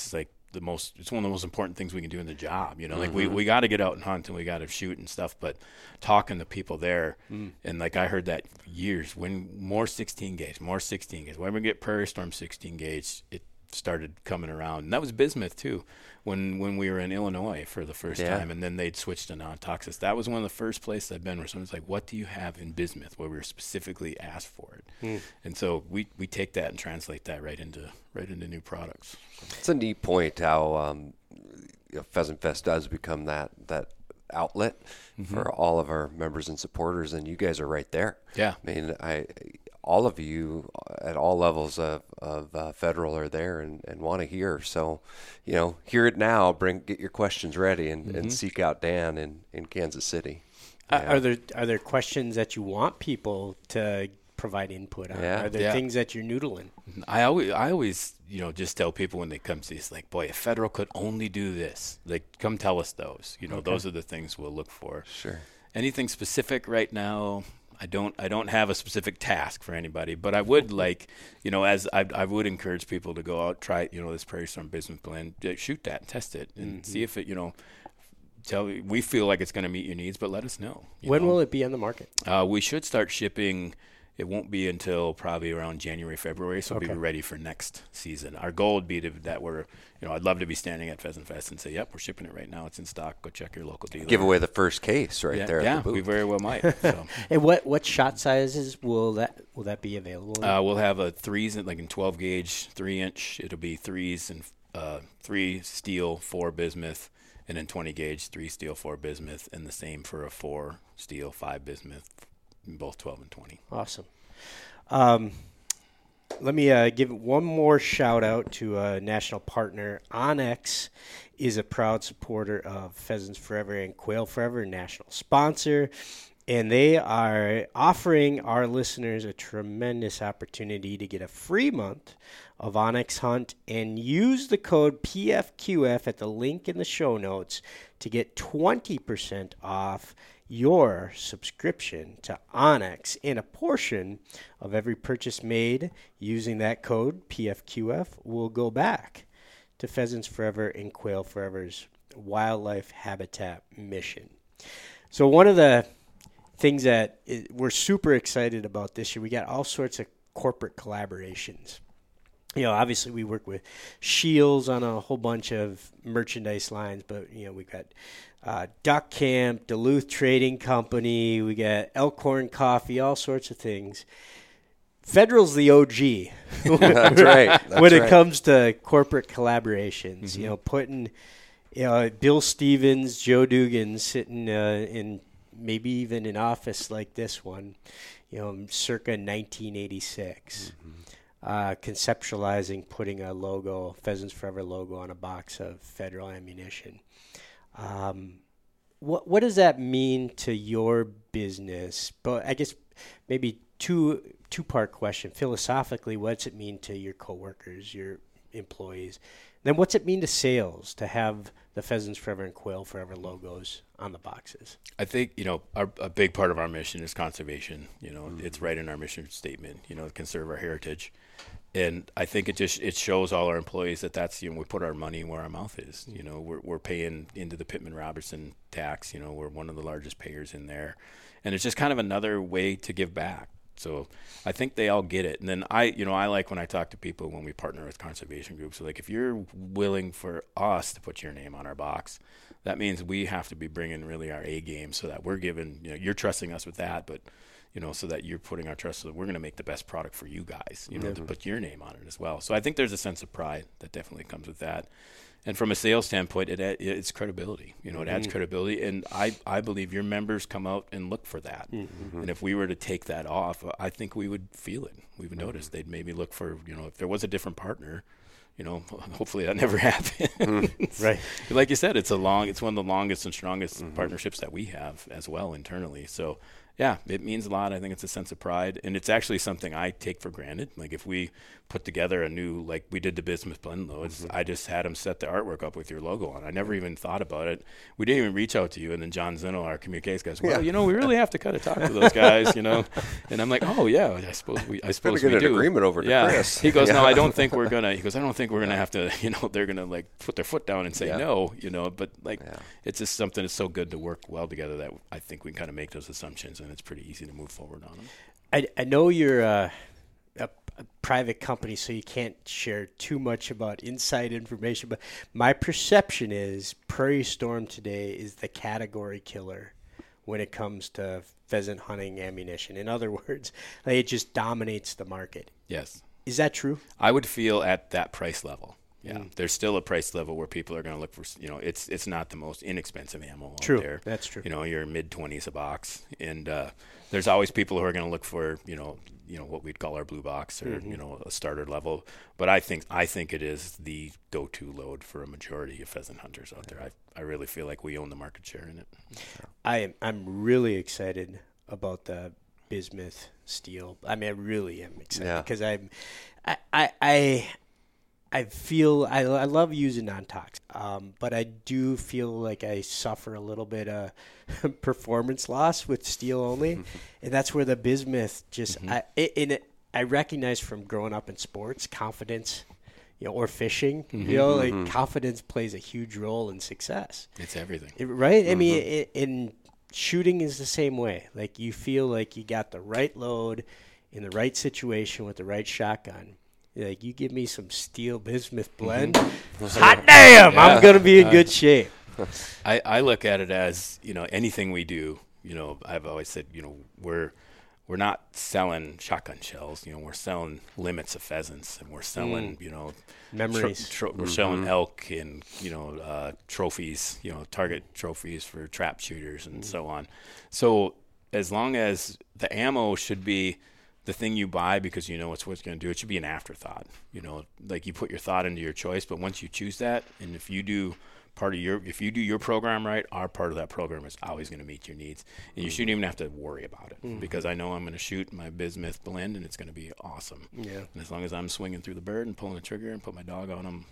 the most, it's one of the most important things we can do in the job. You know, like Mm-hmm. we, we got to get out and hunt and we got to shoot and stuff, but talking to people there, Mm. and like I heard that years when more sixteen gauge, more sixteen gauge, when we get Prairie Storm sixteen gauge, it started coming around. And that was bismuth too, when when we were in Illinois for the first Yeah. time, and then they'd switched to non-toxic. That was one of the first places I've been where someone's like, what do you have in bismuth, where we were specifically asked for it. Mm. And so we, we take that and translate that right into right into new products. It's a neat point how um, you know, Pheasant Fest does become that that outlet Mm-hmm. for all of our members and supporters, and you guys are right there. Yeah. I mean, I all of you at all levels of, of uh, federal are there and, and want to hear. So, you know, hear it now. Bring get your questions ready and, Mm-hmm. and seek out Dan in, in Kansas City. Uh, Yeah. Are there are there questions that you want people to provide input on? Yeah. Are there Yeah. things that you're noodling? I always, I always, you know, just tell people when they come see us, like, boy, if federal could only do this, like, come tell us those. You know, those are the things we'll look for. Sure. Anything specific right now, I don't, I don't have a specific task for anybody, but I would like, you know, as I, I would encourage people to go out, try, you know, this Prairie Storm Bismuth blend, uh, shoot that, test it, and see if it, you know, tell we feel like it's going to meet your needs, but let us know. you When know. will it be on the market? Uh, we should start shipping. It won't be until probably around January, February, so Okay. we'll be ready for next season. Our goal would be to, that we're, you know, I'd love to be standing at Pheasant Fest and say, yep, we're shipping it right now. It's in stock. Go check your local dealer. Give away the first case right yeah, there yeah, at the we booth. very well might. So, And what, what shot sizes will that will that be available? uh, we'll have a threes, in- like in twelve gauge, three inch. It'll be threes and uh, three steel, four bismuth, and then twenty gauge, three steel, four bismuth, and the same for a four steel, five bismuth, in both twelve and twenty. Awesome. Um, let me uh, give one more shout out to a national partner. Onyx is a proud supporter of Pheasants Forever and Quail Forever, national sponsor, and they are offering our listeners a tremendous opportunity to get a free month of Onyx Hunt and use the code P F Q F at the link in the show notes to get twenty percent off your subscription to Onyx, and a portion of every purchase made using that code P F Q F will go back to Pheasants Forever and Quail Forever's wildlife habitat mission. So one of the things that i- we're super excited about this year, we got all sorts of corporate collaborations. You know, obviously we work with Shields on a whole bunch of merchandise lines, but, you know, we got uh, Duck Camp, Duluth Trading Company, we got Elkhorn Coffee, all sorts of things. Federal's the O G That's right. That's when it right. comes to corporate collaborations. You know, putting, you know, Bill Stevens, Joe Dugan sitting uh, in maybe even an office like this one, you know, circa nineteen eighty-six. Uh, conceptualizing putting a logo, Pheasants Forever logo, on a box of Federal ammunition. Um, what what does that mean to your business? But I guess maybe two two part question. Philosophically, what's it mean to your coworkers, your employees? Then what's it mean to sales to have the Pheasants Forever and Quail Forever logos on the boxes? I think, you know, our, a big part of our mission is conservation. You know, it's right in our mission statement, you know, to conserve our heritage. And I think it just, it shows all our employees that that's, you know, we put our money where our mouth is. You know, we're, we're paying into the Pittman-Robertson tax. You know, we're one of the largest payers in there. And it's just kind of another way to give back. So I think they all get it. And then I, you know, I like when I talk to people when we partner with conservation groups. So like, if you're willing for us to put your name on our box, that means we have to be bringing really our A game so that we're giving, you know, you're trusting us with that, but, you know, so that you're putting our trust so that we're going to make the best product for you guys, you know, to put your name on it as well. So I think there's a sense of pride that definitely comes with that. And from a sales standpoint, it it's credibility. You know, it adds credibility, and I, I believe your members come out and look for that. Mm-hmm. And if we were to take that off, I think we would feel it. We would mm-hmm. notice. They'd maybe look for, you know, if there was a different partner, you know, hopefully that never happens. Mm, right. Like you said, it's a long, it's one of the longest and strongest mm-hmm. partnerships that we have as well internally. So Yeah, it means a lot. I think it's a sense of pride, and it's actually something I take for granted. Like if we put together a new, like we did the Bismuth blend loads, mm-hmm. I just had them set the artwork up with your logo on. I never even thought about it. We didn't even reach out to you, and then John Zinno, our communications guys, well, yeah. you know, we really have to kind of talk to those guys, you know. And I'm like, oh yeah, I suppose we, I suppose we get do. An agreement over to yeah. Chris. He goes, yeah. no, I don't think we're gonna. He goes, I don't think we're gonna have to. You know, they're gonna like put their foot down and say yeah. no, you know. But like, yeah. it's just something that's so good to work well together that I think we can kind of make those assumptions, and it's pretty easy to move forward on them. I, I know you're uh, a, a private company, so you can't share too much about inside information, but my perception is Prairie Storm today is the category killer when it comes to pheasant hunting ammunition. In other words, like it just dominates the market. Yes. Is that true? I would feel at that price level. Yeah, mm. there's still a price level where people are going to look for, you know, it's it's not the most inexpensive ammo out true. there. That's true. You know, you're mid twenties a box, and uh, there's always people who are going to look for, you know, you know what we'd call our blue box or mm-hmm. you know a starter level. But I think I think it is the go-to load for a majority of pheasant hunters out there. I I really feel like we own the market share in it. I am I'm really excited about the Bismuth steel. I mean, I really am excited because yeah. I'm I I. I I feel I, I love using non-tox, um, but I do feel like I suffer a little bit of performance loss with steel only, mm-hmm. and that's where the Bismuth just mm-hmm. I it, in it, I recognize from growing up in sports, confidence, you know, or fishing, mm-hmm. you know, like mm-hmm. confidence plays a huge role in success. It's everything, it, right? Mm-hmm. I mean, it, in shooting is the same way. Like you feel like you got the right load in the right situation with the right shotgun. Like, you give me some steel Bismuth blend, mm-hmm. hot damn, yeah. I'm going to be in good shape. I, I look at it as, you know, anything we do, you know, I've always said, you know, we're we're not selling shotgun shells. You know, we're selling limits of pheasants, and we're selling, mm. you know, memories. Tro- tro- we're mm-hmm. selling elk and, you know, uh, trophies, you know, target trophies for trap shooters and mm. so on. So as long as the ammo should be the thing you buy because you know it's what's going to do, it should be an afterthought. You know, like you put your thought into your choice, but once you choose that, and if you do part of your, if you do your program right, our part of that program is always going to meet your needs, and you shouldn't even have to worry about it mm-hmm. because I know I'm going to shoot my Bismuth blend, and it's going to be awesome. Yeah. And as long as I'm swinging through the bird and pulling the trigger and put my dog on them,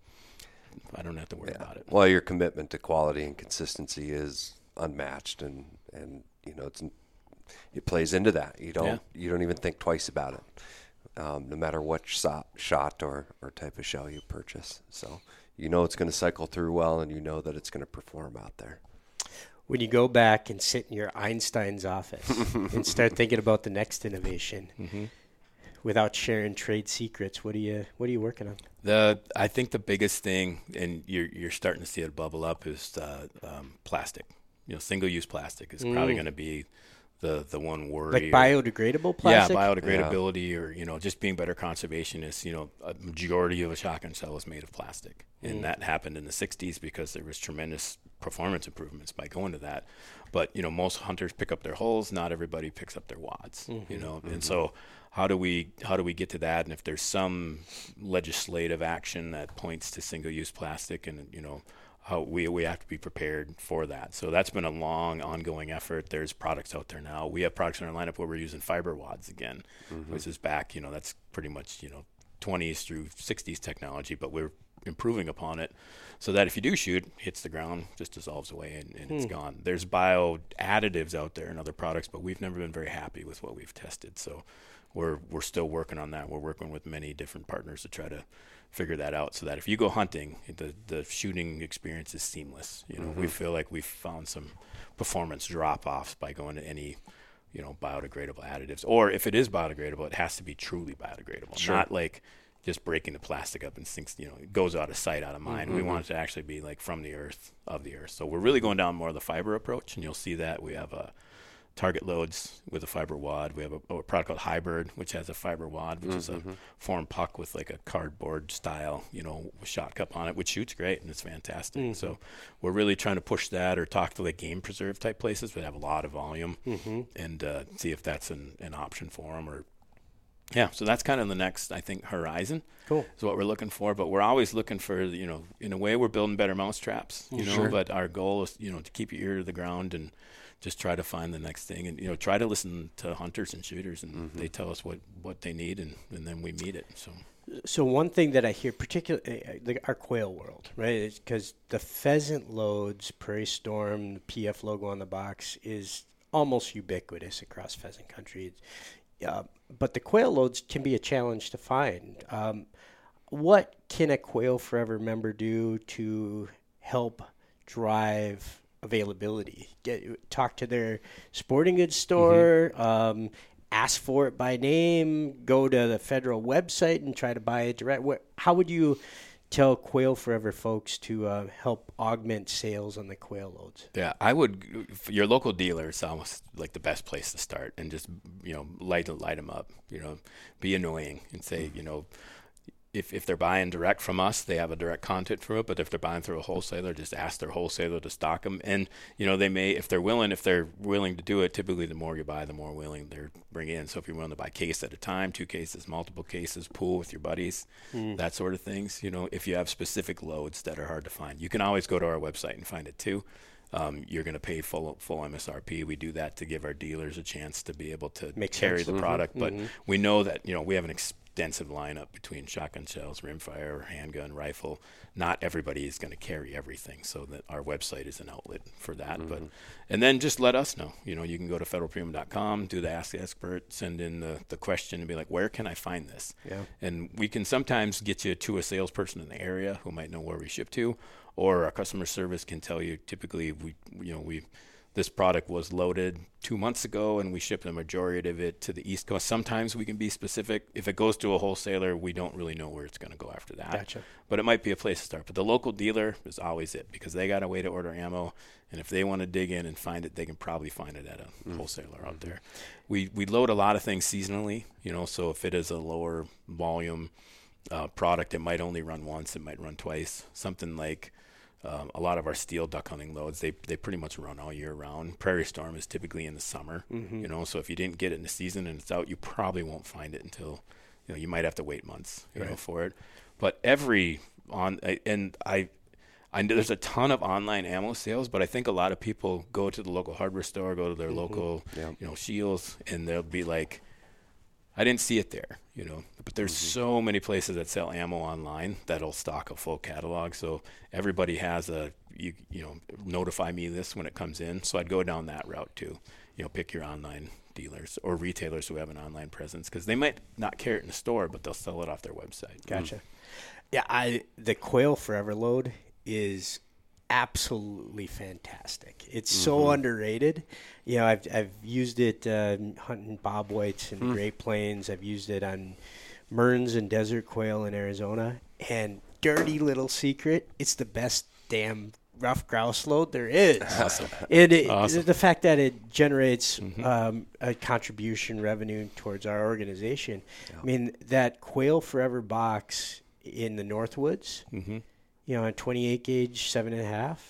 I don't have to worry yeah. about it. Well, your commitment to quality and consistency is unmatched, and and you know it's. It plays into that. You don't yeah. you don't even think twice about it, um, no matter what shot, shot or, or type of shell you purchase. So you know it's going to cycle through well, and you know that it's going to perform out there. When you go back and sit in your Einstein's office and start thinking about the next innovation, mm-hmm. without sharing trade secrets, what are you what are you working on? The I think the biggest thing, and you're you're starting to see it bubble up, is uh, um, plastic. You know, single-use plastic is mm. probably going to be the the one worry. Like biodegradable plastic? Yeah, biodegradability yeah. or, you know, just being better conservationists. You know, a majority of a shotgun shell is made of plastic. And mm. that happened in the sixties because there was tremendous performance improvements by going to that. But, you know, most hunters pick up their holes. Not everybody picks up their wads, mm-hmm. you know. Mm-hmm. And so how do we how do we get to that? And if there's some legislative action that points to single-use plastic and, you know, how we we have to be prepared for that. So that's been a long, ongoing effort. There's products out there now. We have products in our lineup where we're using fiber wads again, mm-hmm. which is back, you know, that's pretty much, you know, twenties through sixties technology, but we're improving upon it so that if you do shoot, hits the ground, just dissolves away and, and hmm. it's gone. There's bio additives out there and other products, but we've never been very happy with what we've tested. So we're we're still working on that. We're working with many different partners to try to figure that out so that if you go hunting, the the shooting experience is seamless. You know, mm-hmm. we feel like we've found some performance drop-offs by going to any, you know, biodegradable additives. Or if it is biodegradable, it has to be truly biodegradable, sure. not like just breaking the plastic up and sinks, you know, it goes out of sight, out of mind. Mm-hmm. We want it to actually be like from the earth, of the earth. So we're really going down more of the fiber approach, and you'll see that we have a target loads with a fiber wad. We have a, a product called Hybrid, which has a fiber wad, which mm-hmm. is a form puck with like a cardboard style, you know, shot cup on it, which shoots great and it's fantastic. Mm-hmm. So we're really trying to push that, or talk to like game preserve type places that have a lot of volume, mm-hmm. and uh, see if that's an, an option for them. Or yeah, so that's kind of the next, I think, horizon. Cool. Is what we're looking for. But we're always looking for, you know, in a way we're building better mousetraps, you know, sure. but our goal is, you know, to keep your ear to the ground and just try to find the next thing, and you know, try to listen to hunters and shooters, and mm-hmm. they tell us what, what they need, and, and then we meet it. So, so one thing that I hear, particularly uh, our quail world, right, is because the pheasant loads, Prairie Storm, the P F logo on the box is almost ubiquitous across pheasant country. Uh, but the quail loads can be a challenge to find. Um, what can a Quail Forever member do to help drive availability? Get talk to their sporting goods store, mm-hmm. um, ask for it by name, go to the federal website and try to buy it direct. What, how would you tell Quail Forever folks to uh, help augment sales on the quail loads? Yeah, I would. Your local dealer is almost like the best place to start, and just you know light light them up. You know, be annoying and say mm-hmm. you know. If if they're buying direct from us, they have a direct contact through it. But if they're buying through a wholesaler, just ask their wholesaler to stock them. And you know they may, if they're willing, if they're willing to do it. Typically, the more you buy, the more willing they're bring in. So if you're willing to buy case at a time, two cases, multiple cases, pool with your buddies, mm. that sort of things. You know, if you have specific loads that are hard to find, you can always go to our website and find it too. Um, you're going to pay full full M S R P. We do that to give our dealers a chance to be able to Makes carry sense. the Mm-hmm. product. But mm-hmm. we know that you know we have an ex- extensive lineup between shotgun shells, rimfire, handgun, rifle. Not everybody is going to carry everything, so that our website is an outlet for that. Mm-hmm. But and then just let us know. You know, you can go to federal premium dot com, do the Ask the Expert, send in the, the question, and be like, where can I find this? Yeah. And we can sometimes get you to a salesperson in the area who might know where we ship to, or our customer service can tell you. Typically, we you know we. This product was loaded two months ago, and we ship the majority of it to the East Coast. Sometimes we can be specific. If it goes to a wholesaler, we don't really know where it's going to go after that. Gotcha. But it might be a place to start. But the local dealer is always it, because they got a way to order ammo, and if they want to dig in and find it, they can probably find it at a mm-hmm. wholesaler out there. We we load a lot of things seasonally, you know. So if it is a lower volume uh, product, it might only run once. It might run twice. Something like. Um, a lot of our steel duck hunting loads, they they pretty much run all year round. Prairie Storm is typically in the summer, mm-hmm. you know. So if you didn't get it in the season and it's out, you probably won't find it until, you know, you might have to wait months, you right. know, for it. But every on and I, I know there's a ton of online ammo sales, but I think a lot of people go to the local hardware store, go to their mm-hmm. local, yeah. you know, Shields, and they'll be like, I didn't see it there, you know, but there's mm-hmm. so many places that sell ammo online that'll stock a full catalog. So everybody has a, you, you know, notify me this when it comes in. So I'd go down that route too, you know, pick your online dealers or retailers who have an online presence, because they might not carry it in the store, but they'll sell it off their website. Gotcha. Mm-hmm. Yeah. I, the Quail Forever load is absolutely fantastic. It's mm-hmm. so underrated. You know, I've I've used it uh, hunting bobwhites in mm. Great Plains. I've used it on Merns and desert quail in Arizona. And dirty little secret, it's the best damn rough grouse load there is. Awesome. And it, awesome. the fact that it generates mm-hmm. um, a contribution revenue towards our organization. Yeah. I mean, that Quail Forever box in the Northwoods, mm-hmm. you know, a twenty-eight gauge, seven and a half.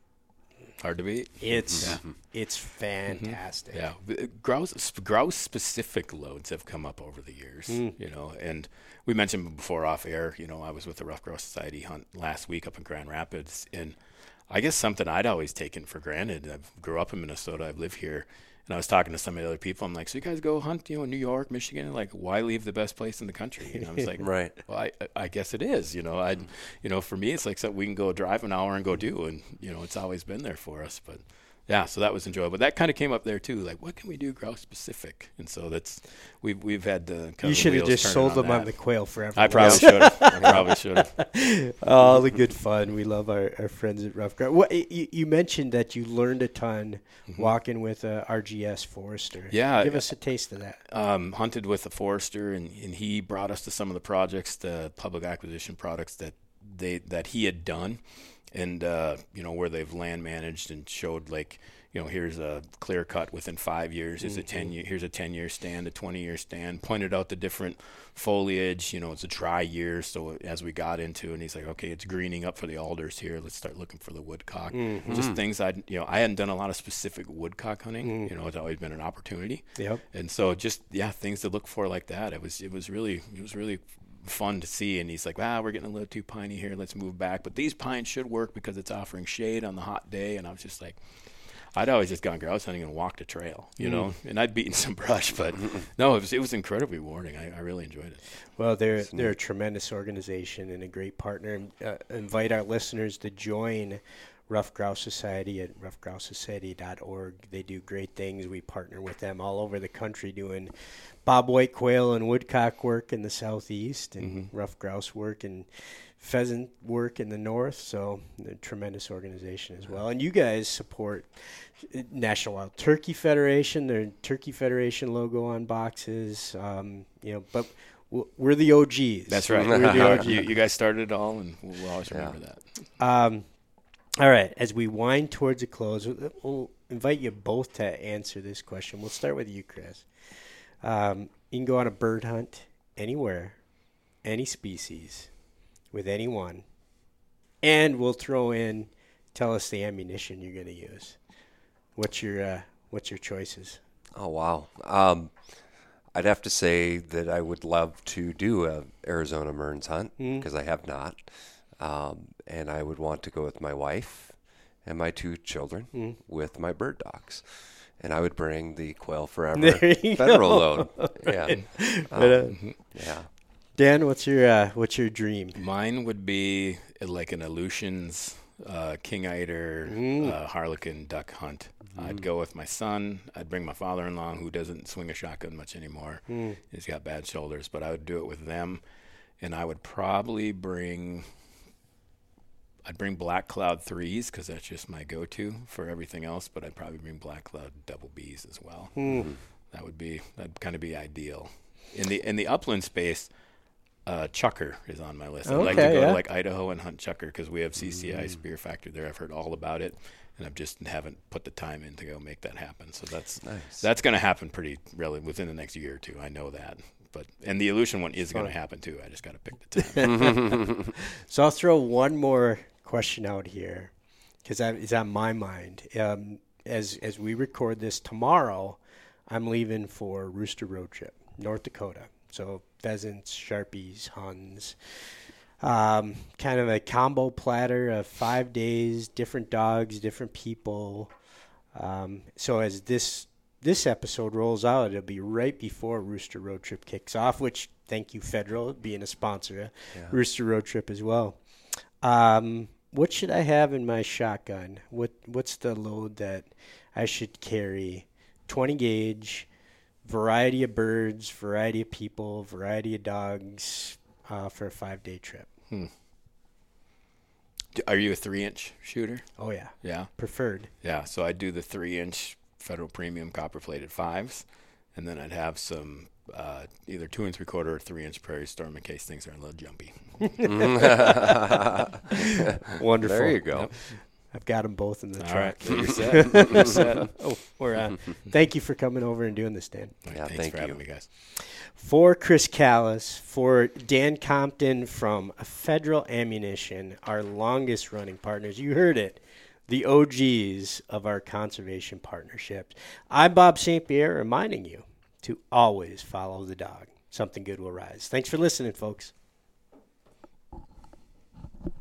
Hard to beat. It's yeah. it's fantastic. Mm-hmm. Yeah, grouse grouse specific loads have come up over the years. Mm. You know, and we mentioned before off air. You know, I was with the Rough Grouse Society hunt last week up in Grand Rapids, and I guess something I'd always taken for granted. I grew up in Minnesota. I've lived here. And I was talking to some of the other people. I'm like, so you guys go hunt, you know, in New York, Michigan? Like, why leave the best place in the country? And I was like, right. Well, I, I guess it is. You know, I, you know, for me, it's like something we can go drive an hour and go do, and you know, it's always been there for us. But yeah, so that was enjoyable. That kind of came up there too. Like, what can we do grouse specific? And so that's we've we've had the. You should have just sold them on the Quail Forever. I probably should have. I probably should have. All the good fun. We love our, our friends at Rough Grouse. What, you, you mentioned that you learned a ton mm-hmm. walking with a R G S Forester. Yeah, give us a taste of that. Um, hunted with a Forester, and, and he brought us to some of the projects, the public acquisition products that they that he had done. And, uh, you know, where they've land managed and showed, like, you know, here's a clear cut within five years. Here's mm-hmm. a ten year, here's a ten year stand, a twenty year stand. Pointed out the different foliage. You know, it's a dry year, so as we got into, and he's like, okay, it's greening up for the alders here. Let's start looking for the woodcock. Mm-hmm. Just things I, you know, I hadn't done a lot of specific woodcock hunting. Mm-hmm. You know, it's always been an opportunity. Yep. And so just yeah, things to look for like that. It was it was really it was really. fun to see. And he's like, ah, we're getting a little too piney here, let's move back, but these pines should work because it's offering shade on the hot day. And I was just like, I'd always just gone grouse hunting and walked a trail, you mm. know, and I'd beaten some brush, but no, it was it was incredibly rewarding. I, I really enjoyed it. Well, they're they're a tremendous organization and a great partner. Uh, invite our listeners to join Ruffed Grouse Society at ruffed grouse society dot org. They do great things. We partner with them all over the country doing bobwhite quail and woodcock work in the southeast and mm-hmm. ruffed grouse work and pheasant work in the north. So a tremendous organization as well. And you guys support National Wild Turkey Federation, their Turkey Federation logo on boxes. Um, you know, but we're the O Gs. That's right. We're the O Gs. You, you guys started it all, and we'll always remember yeah. that. Um, all right. As we wind towards a close, we'll invite you both to answer this question. We'll start with you, Chris. Um, you can go on a bird hunt anywhere, any species, with anyone, and we'll throw in, tell us the ammunition you're going to use. What's your uh, what's your choices? Oh, wow. Um, I'd have to say that I would love to do a Arizona Mearns hunt because mm. I have not. Um, and I would want to go with my wife and my two children mm. with my bird dogs. And I would bring the Quail Forever federal load. Yeah. Um, but, uh, yeah. Dan, what's your uh, what's your dream? Mine would be like an Aleutians uh, king eider mm. uh, harlequin duck hunt. Mm. I'd go with my son. I'd bring my father-in-law, who doesn't swing a shotgun much anymore. Mm. He's got bad shoulders, but I would do it with them. And I would probably bring I'd bring Black Cloud threes because that's just my go-to for everything else. But I'd probably bring Black Cloud double Bs as well. Mm. That would be that'd kind of be ideal. In the in the upland space. Uh, Chucker is on my list. I'd okay, like to go yeah. to like Idaho and hunt Chucker because we have C C I mm. Spear Factory there. I've heard all about it, and I just haven't put the time in to go make that happen. So that's nice. That's going to happen pretty really within the next year or two. I know that. But and the Aleutian one is going to happen too. I just got to pick the time. So I'll throw one more question out here because it's on my mind. Um, as as we record this tomorrow, I'm leaving for Rooster Road Trip, North Dakota. So pheasants, sharpies, huns, um, kind of a combo platter of five days, different dogs, different people. Um, so as this this episode rolls out, it'll be right before Rooster Road Trip kicks off, which thank you, Federal, being a sponsor of yeah. Rooster Road Trip as well. Um, what should I have in my shotgun? What What's the load that I should carry? twenty gauge. Variety of birds, variety of people, variety of dogs uh, for a five-day trip. Hmm. Are you a three-inch shooter? Oh, yeah. Yeah? Preferred. Yeah, so I'd do the three-inch Federal Premium copper-plated fives, and then I'd have some uh, either two and three-quarter or three-inch Prairie Storm in case things are a little jumpy. Wonderful. There you go. Yep. I've got them both in the All truck. Right. You're set. You're set. Oh, we're uh, thank you for coming over and doing this, Dan. Right, yeah, thanks thank for you. having me, guys. For Chris Callis, for Dan Compton from Federal Ammunition, our longest-running partners. You heard it, the O Gs of our conservation partnerships. I'm Bob Saint Pierre, reminding you to always follow the dog. Something good will rise. Thanks for listening, folks.